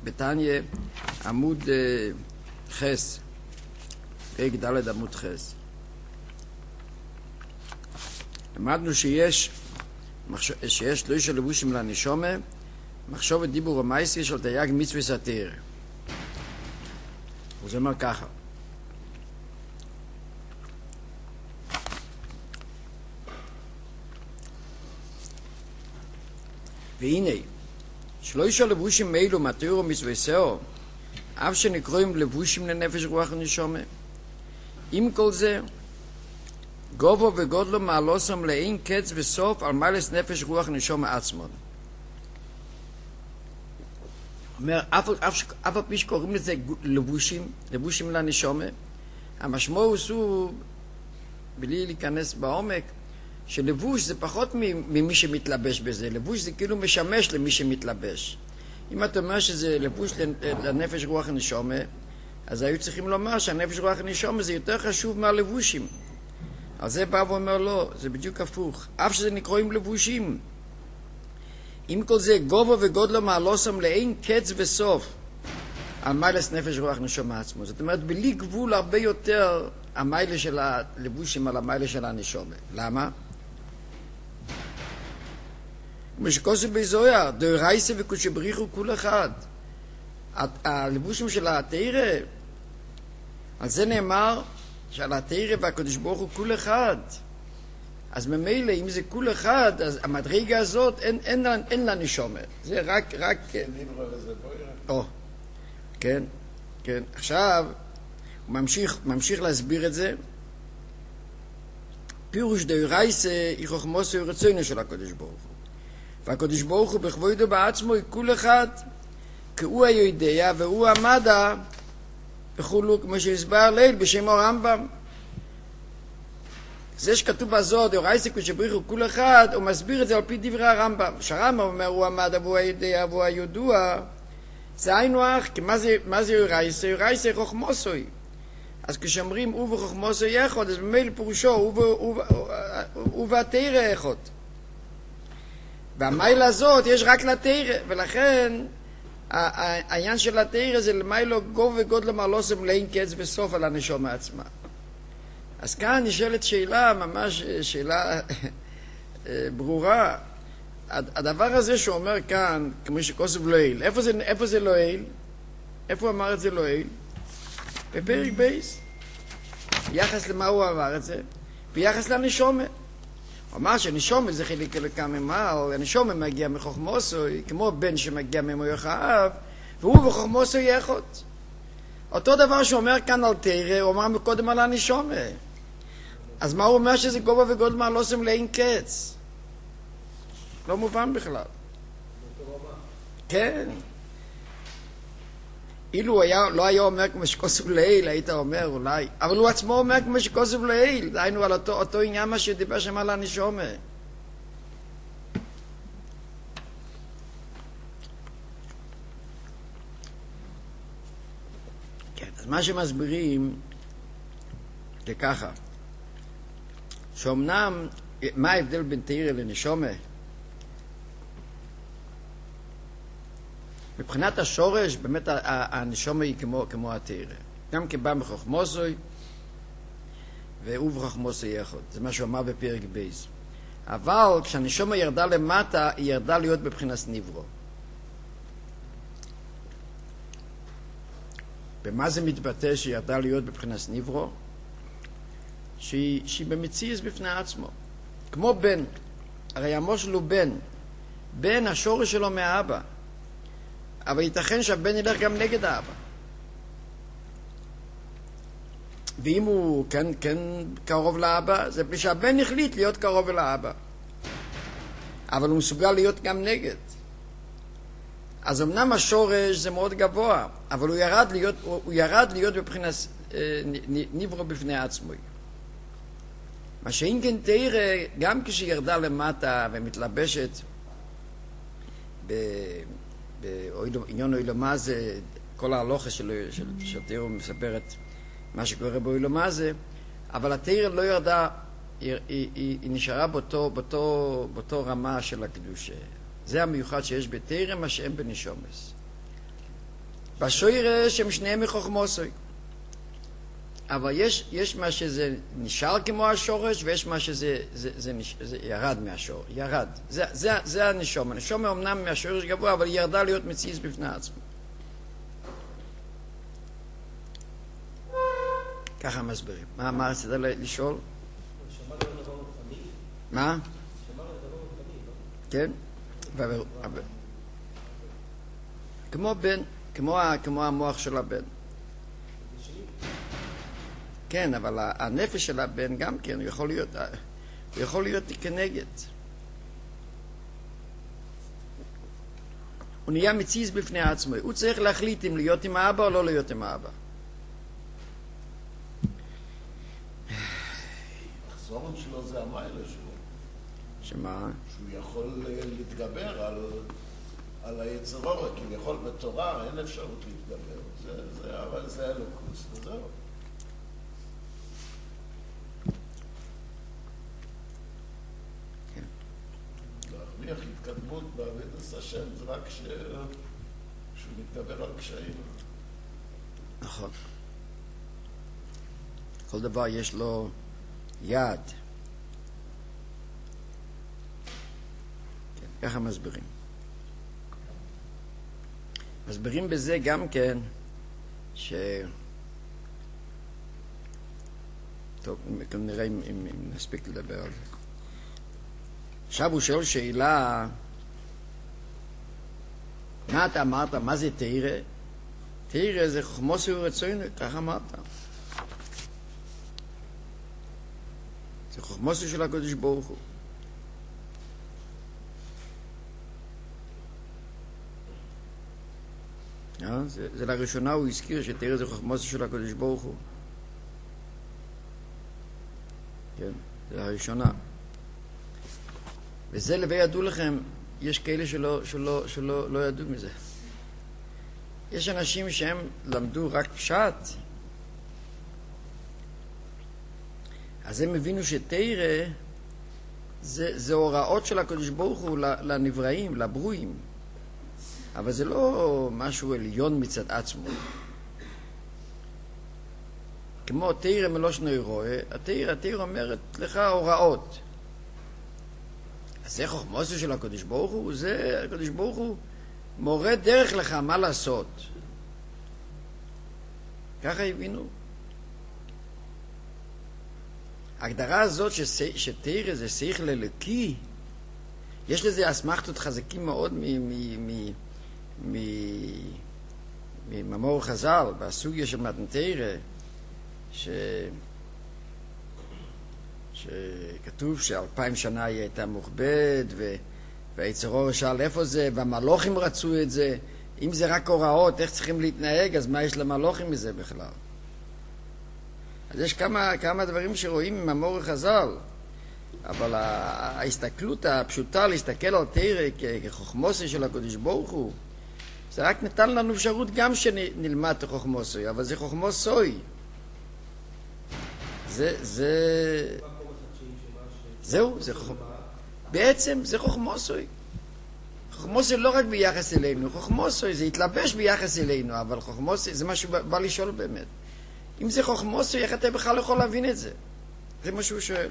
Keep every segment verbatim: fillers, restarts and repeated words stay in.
בתניא, עמוד חס, פרק ד' עמוד חס. למדנו שיש, שיש שלושה לבושים לנשומה, מחשבת דיבור ומעשה של תרי"ג מצוות התורה. הוא אומר ככה. והנה, שלושה לבושים אלו מהתורה ומצוותיה, אף שנקראים לבושים לנפש רוח ונשמה. עם כל זה, גובו וגודלו מעלוסם לאין קץ וסוף על מעלס נפש רוח נשמה עצמם. אומר, אף, אף, אף על פי שקוראים לזה לבושים, לבושים לנשמה, המשמעות הוא, בלי להיכנס בעומק, שלבוש זה פחות ממי שמתלבש בזה, לבוש זה כאילו משמש למי שמתלבש. אם אתה אומר שזה לבוש לנפש רוח נשמה, אז היו צריכים לומר שהנפש רוח נשמה זה יותר חשוב מהלבושים. על זה בא ואומר לא, זה בדיוק הפוך. אף שזה נקראים לבושים. עם כל זה גובו וגודלו מעלוסם לאין קץ וסוף על מיילס נפש רוח נשמה עצמו. זאת אומרת, בלי גבול הרבה יותר המיילה של הלבושים על המיילה של הנשמה. למה? כמו שכוסו בזוהר, דאורייסה וקודשא בריך הוא כול אחד. הלבושים של התורה, על זה נאמר שעל התורה והקדוש ברוך הוא כול אחד. אז ממילא, אם זה כול אחד, אז המדרגה הזאת אין, אין, אין, אין לה נשמה. זה רק, רק... או, כן, כן. עכשיו, הוא ממשיך, ממשיך להסביר את זה. פירוש דאורייסה היא חוכמתו ורצונו של הקדוש ברוך הוא. והקדוש ברוך הוא בכבודו בעצמו היא כול אחד, כי הוא היודע והוא המדע, וכולו כמו שהסבר ליל בשם הרמב"ם. זה שכתוב בזוהר דאורייסה קודשא בריך הוא כול אחד, הוא מסביר את זה על פי דברי הרמב"ם. שהרמב"ם אומר הוא המדע והוא היודע והוא הידוע, זה היינו הך, כי מה זה, מה זה אורייסה? אורייסה חוכמתו. אז כשאומרים הוא וחוכמתו יחד, אז במילא פירושו הוא והתורה אחד. והמיילה הזאת יש רק לתורה, ולכן העניין של התורה זה למיילו גוב וגודל מעלוסם לאין קץ וסוף על הנשמה עצמה. אז כאן נשאלת שאלה, ממש שאלה ברורה. הדבר הזה שאומר כאן, כמו שכוסף לא איל, איפה זה, איפה זה לא איל? איפה הוא אמר את זה לא איל? בפרק בייס. ביחס למה הוא אמר את זה? ביחס לנשמה. הוא אמר שנשמה זה חלק אלוקה ממעל, הנשמה מגיע מחוכמתו, כמו בן שמגיע ממוח האב, והוא וחוכמתו יחד. אותו דבר שהוא אומר כאן על תורה, הוא אמר מקודם על הנשמה. אז מה הוא אומר שזה גובה וגודל מעלוסם לאין קץ? לא מובן בכלל. כן. אילו הוא היה, לא היה אומר כמו שכוסף לעיל, היית אומר אולי, אבל הוא עצמו אומר כמו שכוסף לעיל, דהיינו על אותו, אותו עניין מה שדיבר שם על הנשמה. כן, אז מה שמסבירים זה ככה, שאומנם, מה ההבדל בין תורה לנשמה? מבחינת השורש, באמת הנשמה היא כמו, כמו התורה. גם כבא מחוכמתו, והוא וחוכמתו יחד. זה מה שהוא אמר בפרק בייס. אבל כשהנשמה ירדה למטה, היא ירדה להיות בבחינת נברו. במה זה מתבטא שהיא ירדה להיות בבחינת נברו? שהיא, שהיא במציאות בפני עצמו. כמו בן. הרי עמו שלו בן. בן השורש שלו מהאבא. אבל ייתכן שהבן ילך גם נגד האבא. ואם הוא כן, כן קרוב לאבא, זה בלי שהבן החליט להיות קרוב אל האבא. אבל הוא מסוגל להיות גם נגד. אז אמנם השורש זה מאוד גבוה, אבל הוא ירד להיות, הוא ירד להיות בבחינת נברו בפני עצמו. מה שאין כן תורה, גם כשהיא ירדה למטה ומתלבשת ב... בעניין אוילמה זה, כל ההלוכה של, של, של תורה מספרת מה שקורה באוילמה זה, אבל התורה לא ירדה, היא, היא, היא, היא נשארה באותו, באותו, באותו רמה של הקדושה. זה המיוחד שיש בתורה, מה שאין בנשומס. בשורש הם שניהם מחוכמוסוי. אבל יש, יש מה שזה נשאר כמו השורש, ויש מה שזה זה, זה, זה ירד מהשורש, ירד. זה, זה, זה הנשום. הנשום אמנם מהשורש גבוה, אבל היא ירדה להיות מציאות בפני עצמו. ככה מסבירים. מה, מה רצית לשאול? מה? כן? כמו בן, כמו, כמו המוח של הבן. כן, אבל הנפש של הבן גם כן, הוא יכול להיות, הוא יכול להיות כנגד. הוא נהיה מציז בפני עצמו. הוא צריך להחליט אם להיות עם האבא או לא להיות עם האבא. החסרון שלו זה המיילה שלו. שמה? שהוא יכול להתגבר על, על היצר הרע, כי יכול בתורה אין אפשרות להתגבר. זה, זה, אבל זה אלוקוס, וזהו. להרוויח התקדמות בעבודת השם זה רק ש... שהוא מתגבר על קשיים. נכון. כל דבר יש לו יעד. כן, ככה מסבירים. מסבירים בזה גם כן ש... טוב, נראה אם, אם, אם נספיק לדבר על זה. עכשיו הוא שואל שאלה, מה אתה אמרת? מה זה תאירה? תאירה זה חוכמוס ורצון, ככה אמרת. זה חוכמוס של הקדוש ברוך הוא. זה, זה לראשונה הוא הזכיר שתאירה זה חוכמוס של הקדוש ברוך הוא. כן, זה הראשונה. וזה לבי ידעו לכם, יש כאלה שלא, שלא, שלא לא ידעו מזה. יש אנשים שהם למדו רק פשט, אז הם הבינו שתאירה זה, זה הוראות של הקדוש ברוך הוא לנבראים, לברואים. אבל זה לא משהו עליון מצד עצמו. כמו תאירה מלושן רואה, התאירה, התאירה אומרת לך הוראות. אז זה חוכמוסו של הקדוש ברוך הוא, זה הקדוש ברוך הוא מורה דרך לך מה לעשות. ככה הבינו. ההגדרה הזאת שתאירה זה שכל אלוקי, יש לזה אסמכתות חזקים מאוד ממאמר חז"ל, בסוגיה של מתן תאירה, ש... שכתוב שאלפיים שנה היא הייתה מוכבד, והיצר הרע שאל איפה זה, והמלוכים רצו את זה. אם זה רק הוראות, איך צריכים להתנהג, אז מה יש למלוכים מזה בכלל? אז יש כמה, כמה דברים שרואים ממאמר חז"ל, אבל ההסתכלות הפשוטה להסתכל על תאירה כחוכמוסי של הקדוש ברוך הוא, זה רק נתן לנו אפשרות גם שנלמד את חוכמוסי, אבל זה חוכמוסוי. זה, זה... זהו, זה חוכמוסוי. בעצם זה חוכמוסוי. חוכמוסוי לא רק ביחס אלינו, חוכמוסוי זה התלבש ביחס אלינו, אבל חוכמוסוי זה משהו בא לשאול באמת. אם זה חוכמוסוי, איך אתה בכלל יכול להבין את זה? זה מה שהוא שואל.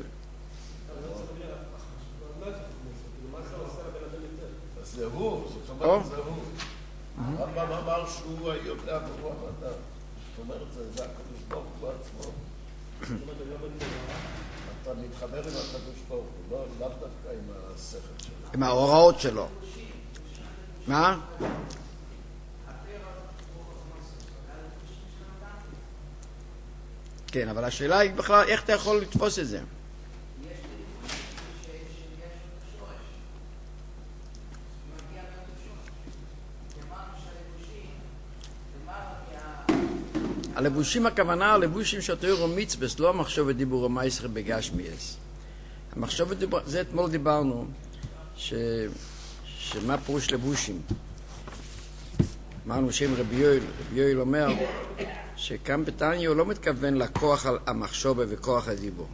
זה הוא, זאת אומרת זה הוא. הרמב"ם אמר שהוא יודע ברוח אדם. זאת אומרת, זה הקדוש ברוך הוא בעצמו. אתה מתחבר עם הקדוש ברוך הוא, לאו דווקא עם השכל שלו. עם ההוראות שלו. מה? כן, אבל השאלה היא בכלל, איך אתה יכול לתפוס את זה? הלבושים, הכוונה, הלבושים שהתורה הוא מצווה, לא המחשוב ודיבור המייסר בגשמיאס. המחשוב ודיבור, זה אתמול דיברנו, ש... שמה פירוש לבושים? אמרנו שם רבי יואל, רבי יואל אומר, שכאן בתניא הוא לא מתכוון לכוח המחשוב וכוח הדיבור.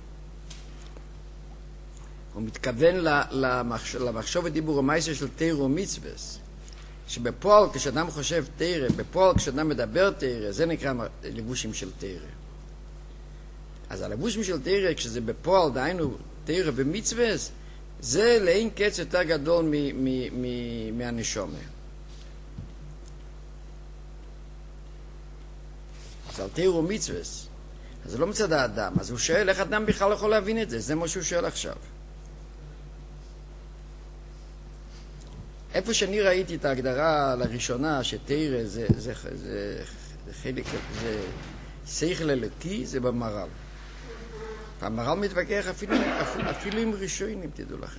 הוא מתכוון למחשוב ודיבור המייסר של תורה ומצווה, שבפועל כשאדם חושב תורה, בפועל כשאדם מדבר תורה, זה נקרא לבושים של תורה. אז הלבושים של תורה, כשזה בפועל, דהיינו תורה במצווה, זה לאין קץ יותר גדול מהנשומה. אז על תורה ומצווה, אז זה לא מצד האדם, אז הוא שואל איך אדם בכלל יכול להבין את זה, זה מה שהוא שואל עכשיו. איפה שאני ראיתי את ההגדרה לראשונה שתורה זה, זה, זה, זה חלק, זה שכל אלוקי, זה במהר"ל. והמהר"ל מתווכח אפילו, אפילו, אפילו עם ראשונים, תדעו לכם.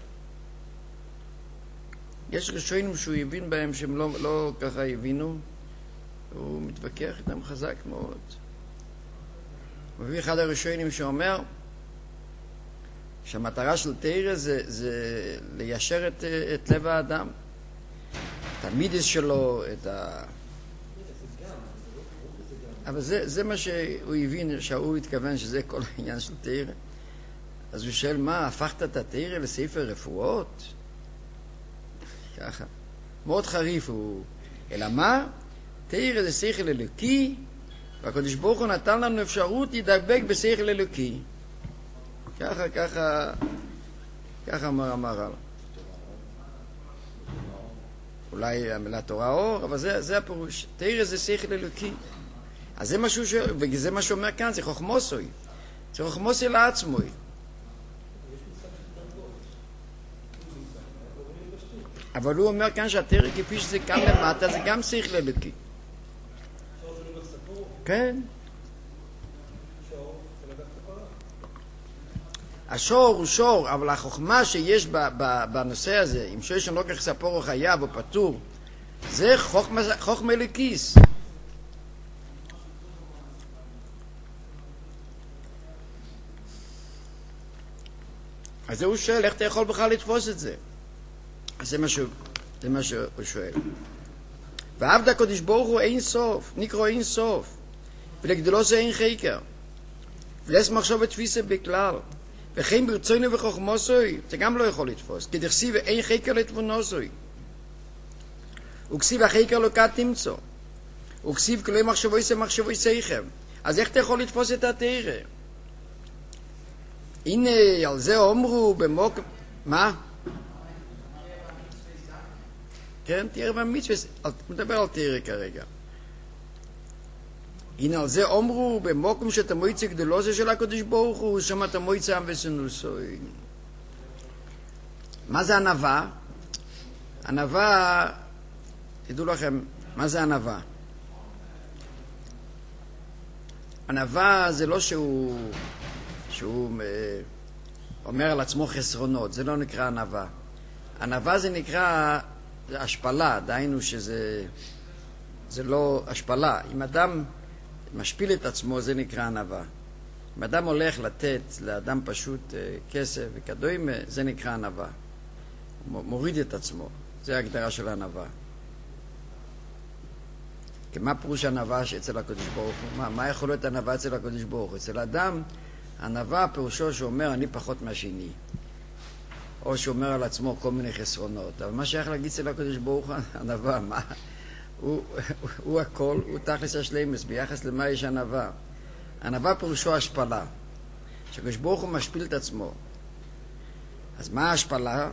יש ראשונים שהוא הבין בהם שהם לא, לא ככה הבינו, הוא מתווכח איתם חזק מאוד. הוא מביא אחד הראשונים שאומר שהמטרה של תורה זה, זה ליישר את, את לב האדם, את המידס שלו, את ה... אבל זה, זה מה שהוא הבין, שהוא התכוון שזה כל העניין של תורה. אז הוא שואל, מה, הפכת את התורה לספר רפואות? ככה. מאוד חריף הוא. אלא מה? תורה זה שכל אלוקי, והקדוש ברוך הוא נתן לנו אפשרות להידבק בשכל אלוקי. ככה, ככה, ככה אמר המהר"ל. אולי המילה תורה אור, אבל זה, זה הפירוש. תורה זה שכל אלוקי. אז זה משהו ש... וזה מה שאומר כאן, זה חוכמוסוי. זה חוכמוסוי לעצמוי. אבל הוא אומר כאן שהתורה כפי שזה כאן למטה, זה גם שכל אלוקי. כן. השור הוא שור, אבל החוכמה שיש בנושא הזה, אם שיש שם לא כך ספור או חייב או פטור, זה חוכמה אלוקיס. אז זה הוא שואל, איך אתה יכול בכלל לתפוס את זה? אז זה מה שהוא, זה מה שהוא שואל. ועבד הקדוש ברוך הוא אין סוף, נקרא אין סוף, ולגדולו זה אין חקר. ולס מחשוב ותפיסה בכלל. וכן ברצונו וחוכמוסוי, זה גם לא יכול לתפוס, כי דכסיב אין חקר לתבונוסוי. וכסיב החקר לא קט תמצוא. וכסיב כלי מחשבוי זה מחשבוי סייכם. אז איך אתה יכול לתפוס את התורה? הנה, על זה אומרו במוק... מה? כן, תראה במצווה, מדבר על תורה כרגע. הנה על זה אומרו במוקם שאתה מויצא גדולו זה של הקדוש ברוך הוא, שם אתה מויצא עם וסנוסוי. מה זה ענווה? ענווה, תדעו לכם, מה זה ענווה? ענווה זה לא שהוא, שהוא אומר על עצמו חסרונות, זה לא נקרא ענווה. ענווה זה נקרא השפלה, דהיינו שזה זה לא השפלה. אם אדם משפיל את עצמו, זה נקרא ענווה. אם אדם הולך לתת לאדם פשוט כסף וכדומה, זה נקרא ענווה. מוריד את עצמו, זה ההגדרה של ענווה. כי מה פירוש ענווה אצל הקדוש ברוך הוא? מה, מה יכול להיות ענווה אצל הקדוש ברוך הוא? אצל האדם, ענווה פירושו שאומר אני פחות מהשני. או שאומר על עצמו כל מיני חסרונות. אבל מה שייך להגיד אצל הקדוש ברוך הוא, ענווה, מה? הוא, הוא, הוא הכל, הוא תכלס השלמס, ביחס למה יש ענווה. ענווה פירושו השפלה. שהקדוש ברוך הוא משפיל את עצמו. אז מה ההשפלה?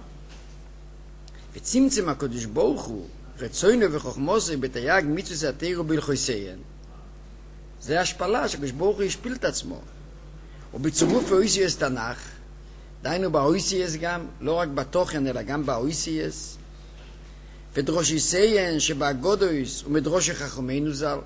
וצמצם הקדוש ברוך הוא, רצוינו וחוכמוסי בתייג מצווה התורה ובהלכוסיהן. זה השפלה שהקדוש ברוך הוא השפיל את עצמו. ובצירוף האויסיאס תנ"ך, דהיינו באויסיאס גם, לא רק בתוכן אלא גם באויסיאס, ודרושיסיין שבאגודויס ומדרושי חכמינו ז"ל.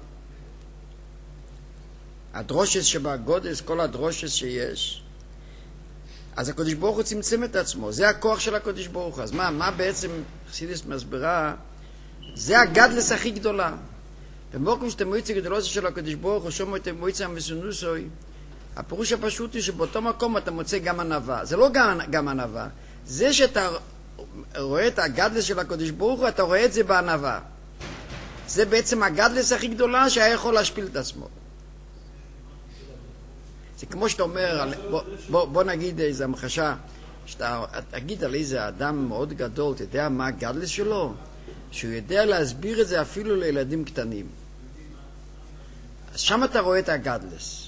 הדרושס שבאגודוס, כל הדרושס שיש, אז הקדוש ברוך הוא צמצם את עצמו, זה הכוח של הקדוש ברוך הוא. אז מה, מה בעצם חסידות מסבירה? זה הגדלס הכי גדולה. במקום שאתה מועצה גדולה של הקדוש ברוך הוא, שומע את המועצה המסונוסוי, הפירוש הפשוט הוא שבאותו מקום אתה מוצא גם ענווה. זה לא גם, גם ענווה, זה שאתה רואה את הגדלס של הקדוש ברוך הוא, אתה רואה את זה בענווה. זה בעצם הגדלס הכי גדולה שהיה יכול להשפיל את עצמו. זה כמו שאתה אומר, בוא, בוא, בוא נגיד איזו המחשה, שאתה תגיד על איזה אדם מאוד גדול, אתה יודע מה הגדלס שלו? שהוא יודע להסביר את זה אפילו לילדים קטנים. אז שם אתה רואה את הגדלס.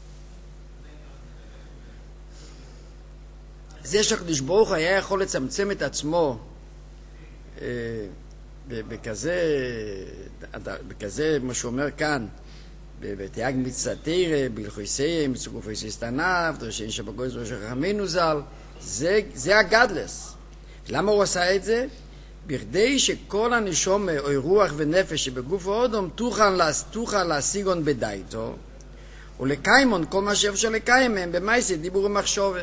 זה שהקדוש ברוך הוא היה יכול לצמצם את עצמו אה, בכזה, בכזה, מה שהוא אומר כאן, בתיאג מצטתר, בלחויסיים, בצוגופויסי סתניו, דרשין שבגויס ראש החכמינו ז"ל, זה, זה הגדלס. למה הוא עשה את זה? בכדי שכל הנשום או רוח ונפש שבגוף האודום תוכל להשיגון בדייתו, ולקיימון כל מה שאפשר לקיים מהם במייסי דיבור ומחשבה.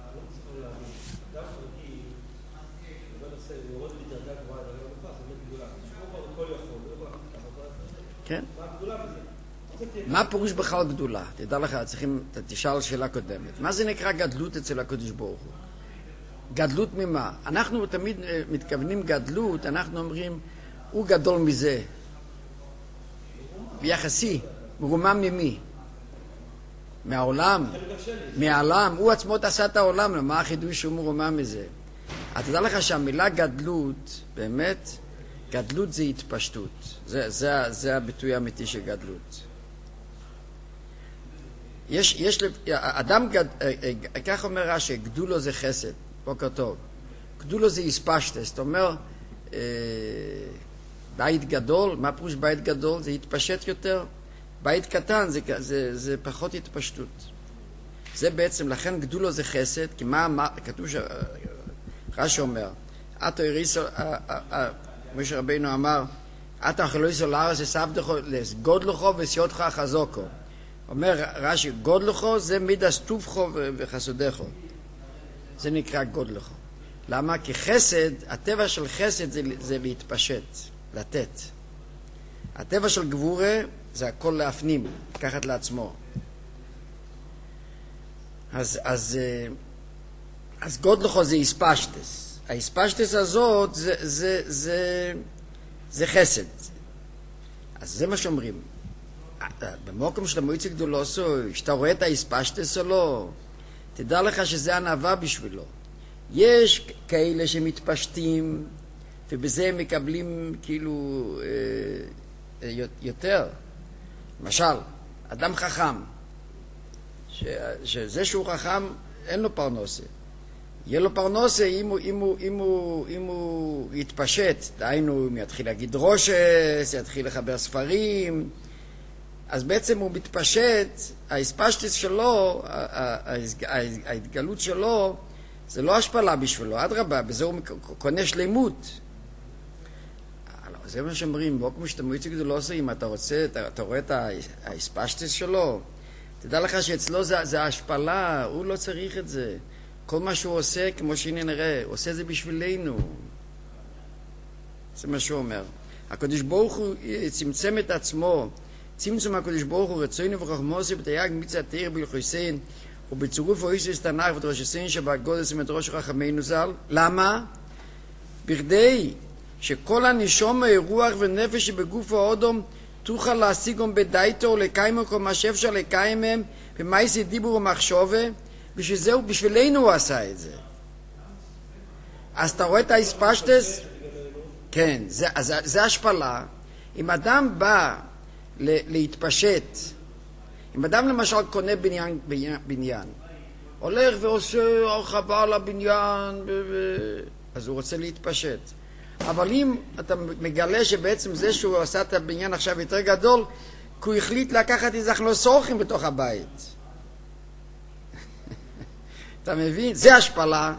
כן? מה פירוש בכלל גדולה? תדע לך, צריכים, תשאל שאלה קודמת. מה זה נקרא גדלות אצל הקדוש ברוך הוא? גדלות ממה? אנחנו תמיד מתכוונים גדלות, אנחנו אומרים, הוא גדול מזה. ביחסי, מרומם ממי? מהעולם? מהעולם. הוא עצמו עשה את העולם, למה החידוש שהוא מרומם מזה? אתה תדע לך שהמילה גדלות, באמת, גדלות זה התפשטות. זה, זה, זה הביטוי האמיתי של גדלות. יש, יש, אדם, גד, כך אומר רש"י, גדולו זה חסד, בוקר טוב. גדולו זה הספשטס, זאת אומרת, אה, בית גדול, מה פירוש בית גדול? זה התפשט יותר. בית קטן זה, זה, זה פחות התפשטות. זה בעצם, לכן גדולו זה חסד, כי מה, מה כתוב ש... רש"י אומר, אתו הריסו, משה רבינו אמר, אתו החלויסו לארץ לסבדכו, לגודלכו וסיותך החזוקו. אומר רש"י, גודלכו זה מידס טובכו וחסודכו. זה נקרא גודלכו. למה? כי חסד, הטבע של חסד זה, זה להתפשט, לתת. הטבע של גבורה זה הכל להפנים, לקחת לעצמו. אז, אז, אז גודלכו זה הספשטס. ההספשטס הזאת זה, זה, זה, זה חסד. אז זה מה שאומרים. במוקם של המועצת גדולוסו, שאתה רואה את ההספשטס שלו, תדע לך שזה ענווה בשבילו. יש כאלה שמתפשטים, ובזה הם מקבלים כאילו אה, יותר. למשל, אדם חכם, ש, שזה שהוא חכם, אין לו פרנסה. יהיה לו פרנסה אם הוא, אם הוא, אם הוא, אם הוא יתפשט, דהיינו, אם יתחיל להגיד רושס, יתחיל לחבר ספרים, אז בעצם הוא מתפשט, ההספשטס שלו, ההתגלות שלו, זה לא השפלה בשבילו, אדרבה, בזה הוא קונה שלמות. זה מה שאומרים, בוא כמו שאתה מועצת גדולוסו, אם אתה רוצה, אתה, אתה רואה את ההספשטס שלו, תדע לך שאצלו זה, זה ההשפלה, הוא לא צריך את זה. כל מה שהוא עושה, כמו שהנה נראה, הוא עושה זה בשבילנו. זה מה שהוא אומר. הקדוש ברוך הוא צמצם את עצמו, צמצום הקדוש ברוך הוא רצוינו וחכמוסו בתייג מצטתר בלחויסין ובצירוף אויסוס תנ"ך ודרשסין שבגודס ומדרוש רחמינו ז"ל. למה? בכדי שכל הנשום רוח ונפש שבגוף האודום תוכל להשיגום בדייתו ולקיימו כל מה שאפשר לקיים מהם במעשי דיבור ומחשבה. בשביל זה, בשבילנו הוא עשה את זה. אז אתה רואה את ההספשטס? כן, זה, זה, זה השפלה. אם אדם בא להתפשט, אם אדם למשל קונה בניין, בניין, בניין הולך ועושה הרחבה לבניין, אז הוא רוצה להתפשט. אבל אם אתה מגלה שבעצם זה שהוא עשה את הבניין עכשיו יותר גדול, כי הוא החליט לקחת איזה הכנסורכים בתוך הבית. אתה מבין? זה השפלה.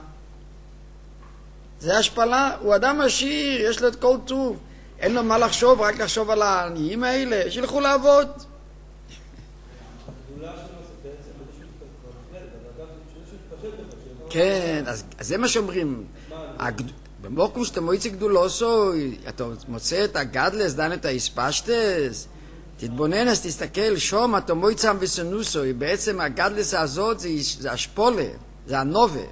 זה השפלה. הוא אדם עשיר, יש לו את כל טוב. אין לו מה לחשוב, רק לחשוב על העניים האלה, שילכו לעבוד. כן, אז זה מה שאומרים. במוקום שאתה מועצת גדולוסו, אתה מוצא את הגדלס, דן את ההספשטס, תתבונן, אז תסתכל, שום, אתה מועצם וסנוסו, בעצם הגדלס הזאת זה השפולה, זה הנובה.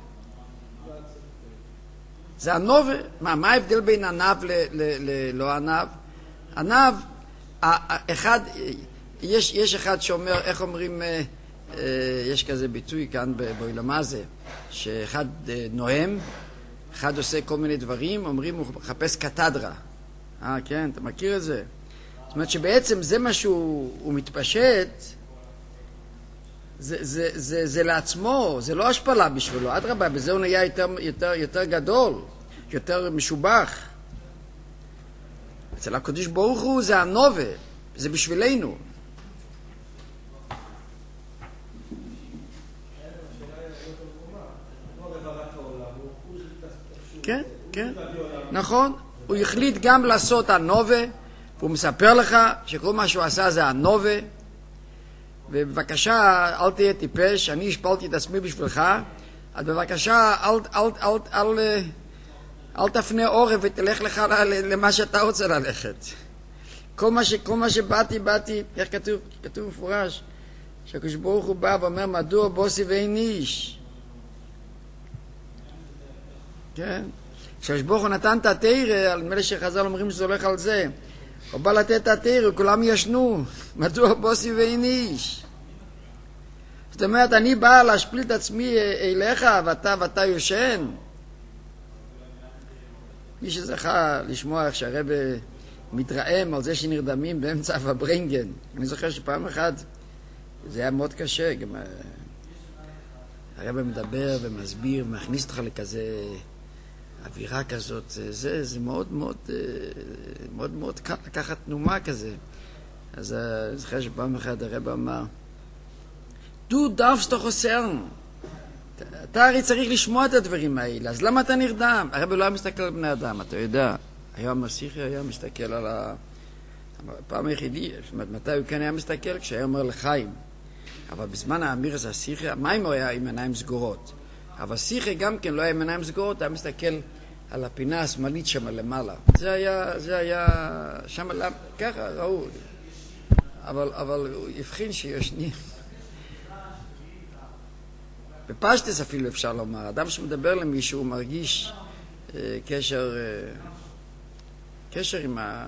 זה הנובה. מה, מה ההבדל בין ענב ללא ענב? ענב, אחד, יש, יש אחד שאומר, איך אומרים, יש כזה ביטוי כאן בעולמה זה, שאחד נוהם, אחד עושה כל מיני דברים, אומרים, הוא מחפש קתדרה. אה, כן, אתה מכיר את זה. זאת אומרת שבעצם זה מה שהוא מתפשט, זה, זה, זה, זה לעצמו, זה לא השפלה בשבילו, אדרבה, בזה הוא נהיה יותר, יותר, יותר גדול, יותר משובח. אצל הקדוש ברוך הוא זה הנובה, זה בשבילנו. כן, כן, נכון. הוא החליט גם לעשות הנובה, והוא מספר לך שכל מה שהוא עשה זה הנובה, ובבקשה אל תהיה טיפש, אני השפלתי את עצמי בשבילך, אז בבקשה אל, אל, אל, אל, אל, אל תפנה עורף ותלך לך למה שאתה רוצה ללכת. כל מה, ש, כל מה שבאתי, באתי, איך כתוב? כתוב מפורש, שהקדוש ברוך הוא בא ואומר, מדוע בוסי ואין איש? כן? כשהקדוש ברוך הוא נתן את התורה, על מלא שחז"ל אומרים שזה הולך על זה, הוא בא לתת את התורה, כולם ישנו, מדוע בוסי ואין איש? זאת אומרת, אני בא להשפיל את עצמי אליך, ואתה, ואתה יושן. מי שזכה לשמוע איך שהרב מתרעם על זה שנרדמים באמצע הברנגן. אני זוכר שפעם אחת, זה היה מאוד קשה, גם הרב מדבר ומסביר, ומכניס אותך לכזה אווירה כזאת, זה, זה מאוד מאוד, מאוד מאוד קל לקחת תנומה כזה. אז אני זוכר שפעם אחת הרב אמר, דו דארפסט doch hören. אתה הרי צריך לשמוע את הדברים האלה, אז למה אתה נרדם? הרב לא היה מסתכל על בני אדם, אתה יודע. היום השיחי היה מסתכל על ה... הפעם היחידי, זאת אומרת, מתי הוא כן היה מסתכל? כשהיה אומר לחיים. אבל בזמן האמיר הזה השיחי, המים הוא היה עם עיניים סגורות. אבל השיחי גם כן לא היה עם עיניים סגורות, היה מסתכל על הפינה השמאלית שם למעלה. זה היה, זה היה, שם, ככה ראו. אבל, אבל הוא הבחין שישנים. בפשטס אפילו אפשר לומר, אדם שמדבר למישהו מרגיש אה, קשר, אה, קשר עם ה...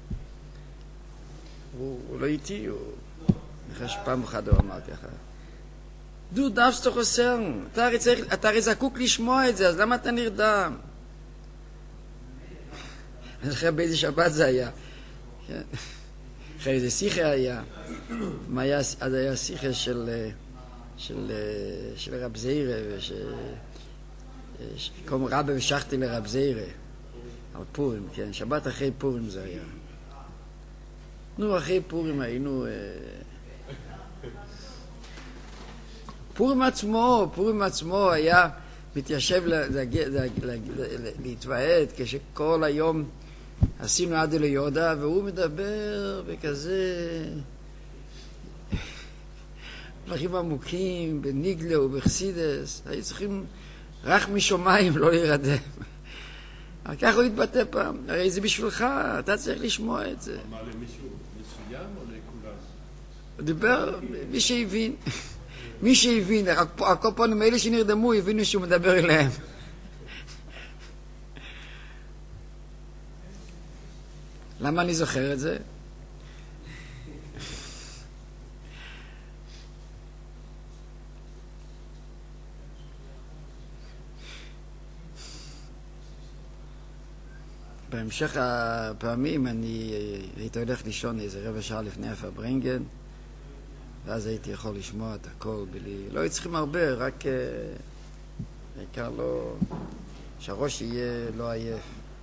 הוא, הוא לא איתי, הוא... אני חושב שפעם אחת הוא אמר ככה. דו דאפסט doch hören, אתה הרי צריך, אתה הרי זקוק לשמוע את זה, אז למה אתה נרדם? אני חושב באיזה שבת זה היה. אחרי איזה שיחה היה. מה היה, אז היה שיחה של... של, של רב זיירה, שקום רבה ושכתי לרב זיירה, על פורים, כן, שבת אחרי פורים זה היה. נו, אחרי פורים היינו... פורים עצמו, פורים עצמו היה מתיישב להתוועד, כשכל היום עשינו עד ליהודה, והוא מדבר בכזה... דברים עמוקים, בניגלה ובחסידס, היו צריכים רק משומיים לא להירדם. אבל ככה הוא התבטא פעם, הרי זה בשבילך, אתה צריך לשמוע את זה. אמר למישהו מסוים או לכולם? הוא דיבר, מי שהבין, מי שהבין, הקופונים האלה שנרדמו הבינו שהוא מדבר אליהם. למה אני זוכר את זה? בהמשך הפעמים אני הייתי הולך לישון איזה רבע שעה לפני הפברנגן, ואז הייתי יכול לשמוע את הכל בלי... לא היו צריכים הרבה, רק בעיקר לא... שהראש יהיה לא עייף.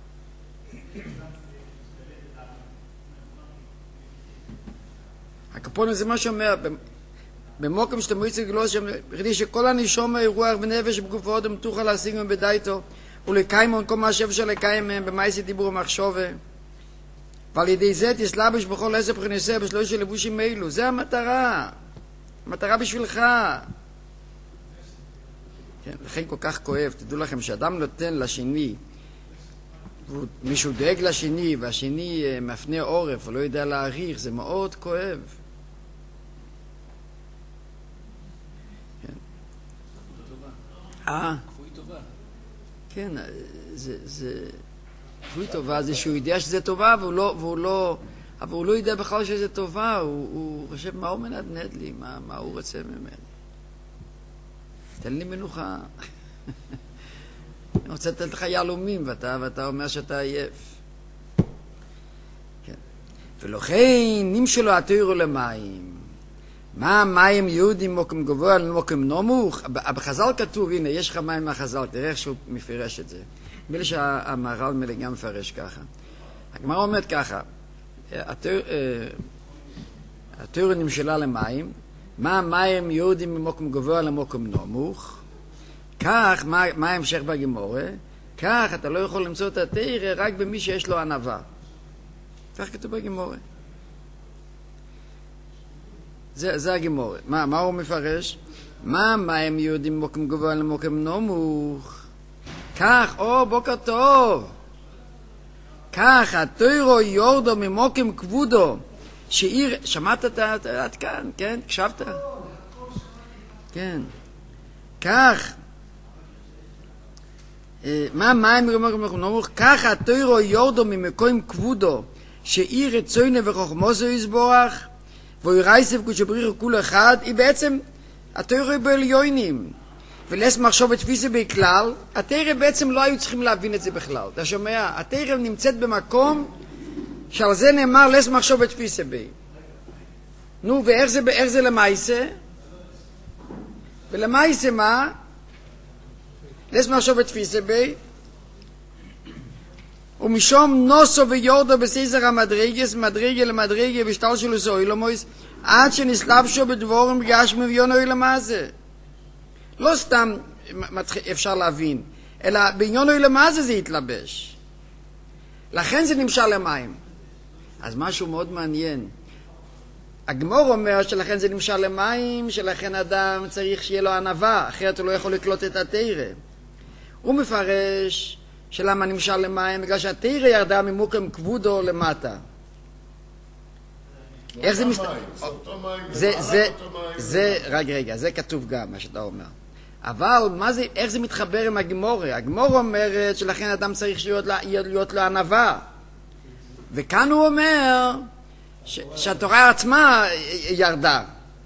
הקפון זה מה שאומר, במוקם שאתה מועיץ לגלוס, בכדי שכל הנשום הרוח ונפש בגופו אדם תוכל להשיג מהם בדייתו, ולקיימון כל מה שאפשר לקיים מהם במייסי דיבור ומחשובה, ועל ידי זה תסלבש בכל עשר פרנסה בשלוש לבושים אלו. זה המטרה, המטרה בשבילך. כן, לכן כל כך כואב. תדעו לכם שאדם נותן לשני, מישהו דואג לשני והשני מפנה עורף ולא יודע להעריך, זה מאוד כואב. אה? כפוי טובה. כן, זה, זה, כפוי טובה זה שהוא יודע שזה טובה, והוא לא, והוא לא, אבל הוא לא יודע בכלל שזה טובה, הוא, הוא חושב מה הוא מנדנד לי, מה, מה הוא רוצה ממני. תן לי מנוחה. אני רוצה לתת לך יהלומים, ואתה, ואתה אומר שאתה עייף. ולכן נמשלו התוירו למים. מה מים יהודים מוקם גבוה למוקם נמוך? בחז"ל כתוב, הנה, יש לך מים מהחז"ל, תראה איך שהוא מפרש את זה. מילה שהמהר"ל מילא גם מפרש ככה. הגמרא אומרת ככה, התוירו נמשלה למים, מה מים יהודים ממוקם גבוה למוקם נמוך? כך, מה, מה ההמשך בגמורה? כך אתה לא יכול למצוא את התורה רק במי שיש לו ענווה. כך כתוב בגמורה. זה, זה הגמורה. מה, מה הוא מפרש? מה מים יהודים ממוקם גבוה למוקם נמוך? כך, או בוקר טוב. כך התוירו יורדו ממוקם כבודו. שעיר, שמעת את זה עד כאן, כן? הקשבת? כן. כך, מה מים ממוקם נמוך? כך התוירו יורדו ממקום כבודו, שעיר רצוינו וחוכמוסו יסבורך, ואוירייסב כשבריחו כול אחד, היא בעצם התוירו בעליונים. ולס מחשוב תפיסה בכלל, התורה בעצם לא היו צריכים להבין את זה בכלל. אתה שומע? התורה נמצאת במקום שעל זה נאמר לס מחשוב תפיסה בי. נו, ואיך זה, איך זה למעשה? ולמעשה מה? לס מחשוב תפיסה בי. ומשום נוסו ויורדו בסייזר המדרגס, מדרגה למדרגה בשטל שלו סוילומויס, עד שנסלבשו בדבורם גשמי ויונו למעשה. לא סתם אפשר להבין, אלא בעניונו למעשה זה יתלבש. לכן זה נמשל למים. אז משהו מאוד מעניין. הגמור אומר שלכן זה נמשל למים, שלכן אדם צריך שיהיה לו ענווה, אחרת הוא לא יכול לקלוט את התורה. הוא מפרש שלמה נמשל למים, בגלל שהתורה ירדה ממוקם כבודו למטה. איך זה מסתכל? זה, זה, זה, רגע, רגע, זה כתוב גם, מה שאתה אומר. אבל מה זה, איך זה מתחבר עם הגמורה? הגמורה אומרת שלכן אדם צריך להיות, להיות לו ענווה. וכאן הוא אומר ש, שהתורה עצמה ירדה.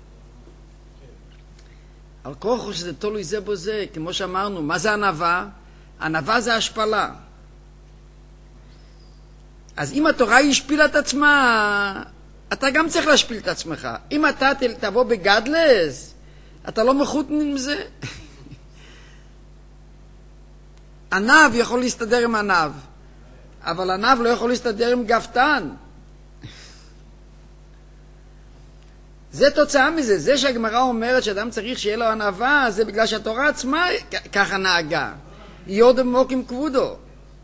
על כוחו שזה תלוי זה בו זה, כמו שאמרנו, מה זה ענווה? ענווה זה השפלה. אז אם התורה השפילה את עצמה, אתה גם צריך להשפיל את עצמך. אם אתה תבוא בגדלס, אתה לא מחוט עם זה. ענב יכול להסתדר עם ענב, אבל ענב לא יכול להסתדר עם גפתן. זה תוצאה מזה. זה שהגמרא אומרת שאדם צריך שיהיה לו ענווה, זה בגלל שהתורה עצמה ככה נהגה. יודם מוקים כבודו.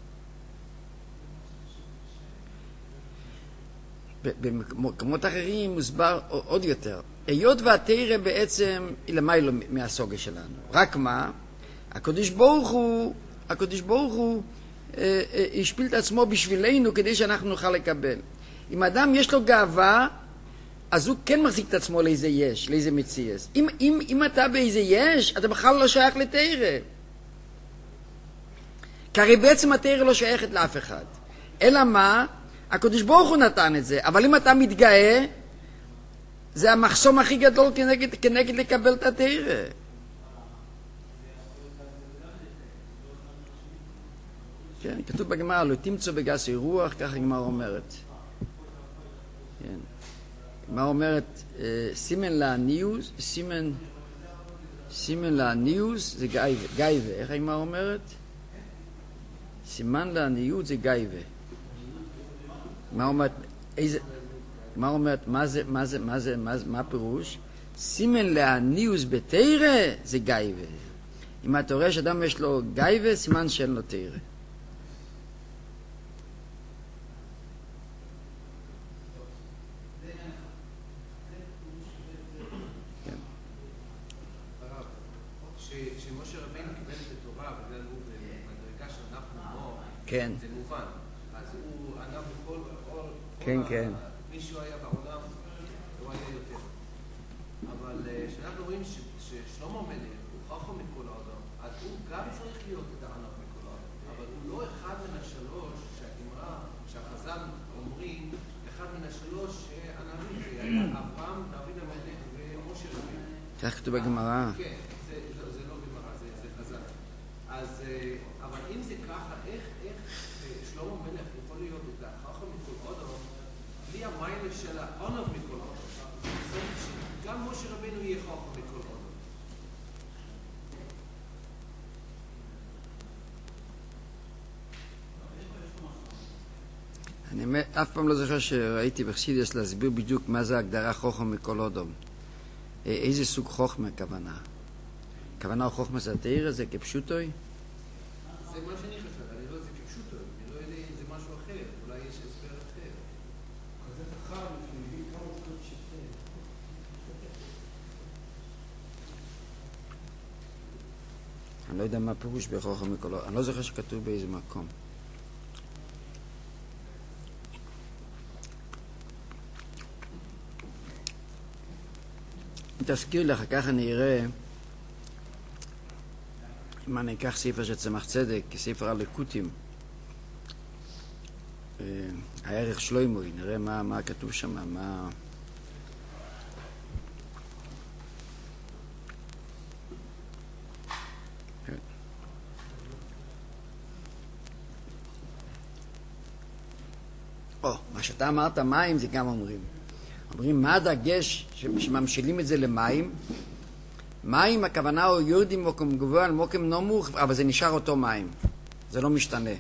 במקומות אחרים מוסבר עוד יותר. היות והתורה בעצם היא למיילו מהסוגה שלנו. רק מה? הקדוש ברוך הוא, הקדוש ברוך הוא אה, אה, השפיל את עצמו בשבילנו כדי שאנחנו נוכל לקבל. אם אדם יש לו גאווה, אז הוא כן מחזיק את עצמו לאיזה יש, לאיזה מציאס. אם, אם, אם אתה באיזה יש, אתה בכלל לא שייך לתורה. כי הרי בעצם התורה לא שייכת לאף אחד. אלא מה? הקדוש ברוך הוא נתן את זה. אבל אם אתה מתגאה, זה המחסום הכי גדול כנגד, כנגד לקבל את התורה. כן, כתוב בגמרא, לא תמצא בגסי רוח, ככה הגמרא אומרת. כן. הגמרא אומרת, סימן לעניוס, סימן, סימן לעניוס זה גייבה, גייבה. איך הגמרא אומרת? סימן לעניות זה גייבה. הגמרא אומרת, איזה, הגמרא אומרת, מה זה, מה זה, מה זה, מה, מה הפירוש? סימן לעניוס בתורה זה גייבה. אם אתה רואה שאדם יש לו גייבה, סימן שאין לו תורה. כן. זה מובן. אז הוא ענב בכל כל כן, כן. מישהו היה בעולם, הוא היה יותר. אבל כשאנחנו רואים ששלמה המלך הוא חכם מכל האדם, אז הוא גם צריך להיות את הענב מכל האדם. אבל הוא לא אחד מן השלוש שהגמרא, שהחז"ל אומרים, אחד מן השלוש ענבים, זה היה אברהם, דוד המלך ומשה רבנו. כך כתוב בגמרא. כן, זה לא גמרא, זה חז"ל. אז, אבל אם זה ככה, איך שלמה המלך יכול להיות את החכם מכל אדם בלי שיא המיילה של העונב מכל העונב. גם משה רבינו יהיה חוכם מכל עונב. אני אף פעם לא זוכר שראיתי בחסידות להסביר בדיוק מה זה הגדרה חוכם מכל אודום. איזה סוג חוכמה הכוונה? הכוונה הוא חוכמה זה התאיר, זה כפשוטוי? זה מה שאני חושב, אני לא יודע, זה כפשוטוי, אני לא יודע אם זה משהו אחר, אולי יש הסבר אחר. כזה חכם, שמבין כמה זכות שפט. אני לא יודע מה פירוש בחוכם מכל אודום, אני לא זוכר שכתוב באיזה מקום. תזכיר לך, ככה אני אראה אם אני אקח ספר של צמח צדק, ספר הליקוטים, הערך שלוימוי, נראה מה, מה כתוב שם, מה... או, מה שאתה אמרת, מים, זה גם אומרים. אומרים, מה הדגש שממשילים את זה למים? מים, הכוונה הוא יורדים מוקם גבוה על מוקם נמוך, אבל זה נשאר אותו מים. זה לא משתנה.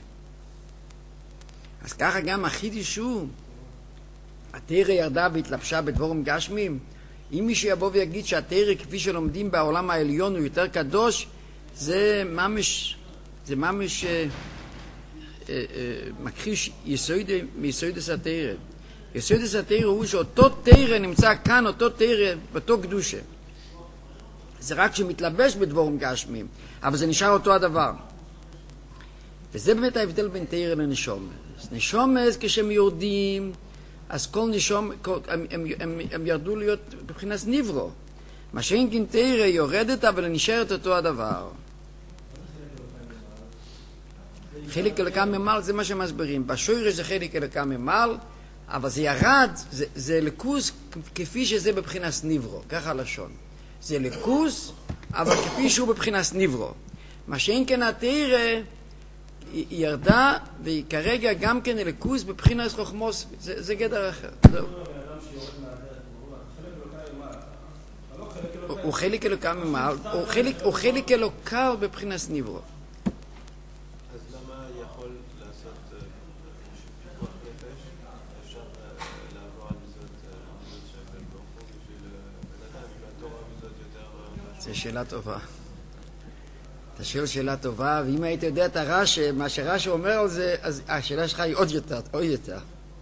אז ככה גם החידוש הוא, התורה ירדה והתלבשה בדבורים גשמיים. אם מישהו יבוא ויגיד שהתורה כפי שלומדים בעולם העליון הוא יותר קדוש, זה ממש, זה ממש אה, אה, אה, מכחיש יסוד, מיסודס התורה. יסודס התורה הוא שאותו תורה נמצא כאן, אותו תורה, באותו קדושה. זה רק שמתלבש בדבורים גשמיים, אבל זה נשאר אותו הדבר. וזה באמת ההבדל בין תורה לנשומס. נשומס כשהם יורדים, אז כל נשום, כל, הם, הם, הם, הם ירדו להיות בבחינת נברו. מה שאין כן תורה יורדת, אבל נשארת אותו הדבר. חלק אלוקם ממעל זה מה שמסברים. בשורש זה חלק אלוקם ממעל, אבל זה ירד, זה, זה לקוס כפי שזה בבחינת נברו, ככה לשון. זה לקוס, אבל כפי שהוא בבחינת נברו. מה שאין כן התורה היא ירדה, והיא כרגע גם כן לקוס בבחינת חוכמוס, זה, זה גדר אחר. הוא חלק אלוקם ממעל, הוא חלק אלוקם בבחינת נברו. זו שאלה טובה. אתה שואל שאלה טובה, ואם היית יודע את הרש"י, מה שרש"י אומר על זה, אז השאלה שלך היא עוד יותר, עוד יותר.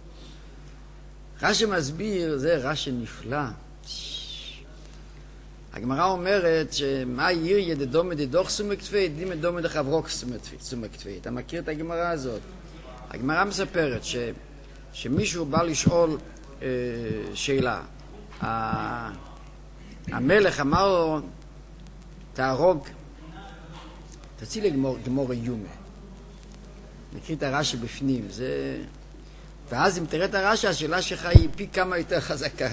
רש"י מסביר, זה רש"י נפלא. הגמרא אומרת שמה ייר ידדום מדדוך סומק תפי, דימה דום מדחברוק סומק תפי. אתה מכיר את הגמרא הזאת? הגמרא מספרת ש, שמישהו בא לשאול אה, שאלה. המלך אמר לו, תהרוג, תציל לגמור, גמור איומה. נקריא את הרש"י בפנים, זה... ואז אם תראה את הרש"י, השאלה שלך היא פי כמה יותר חזקה.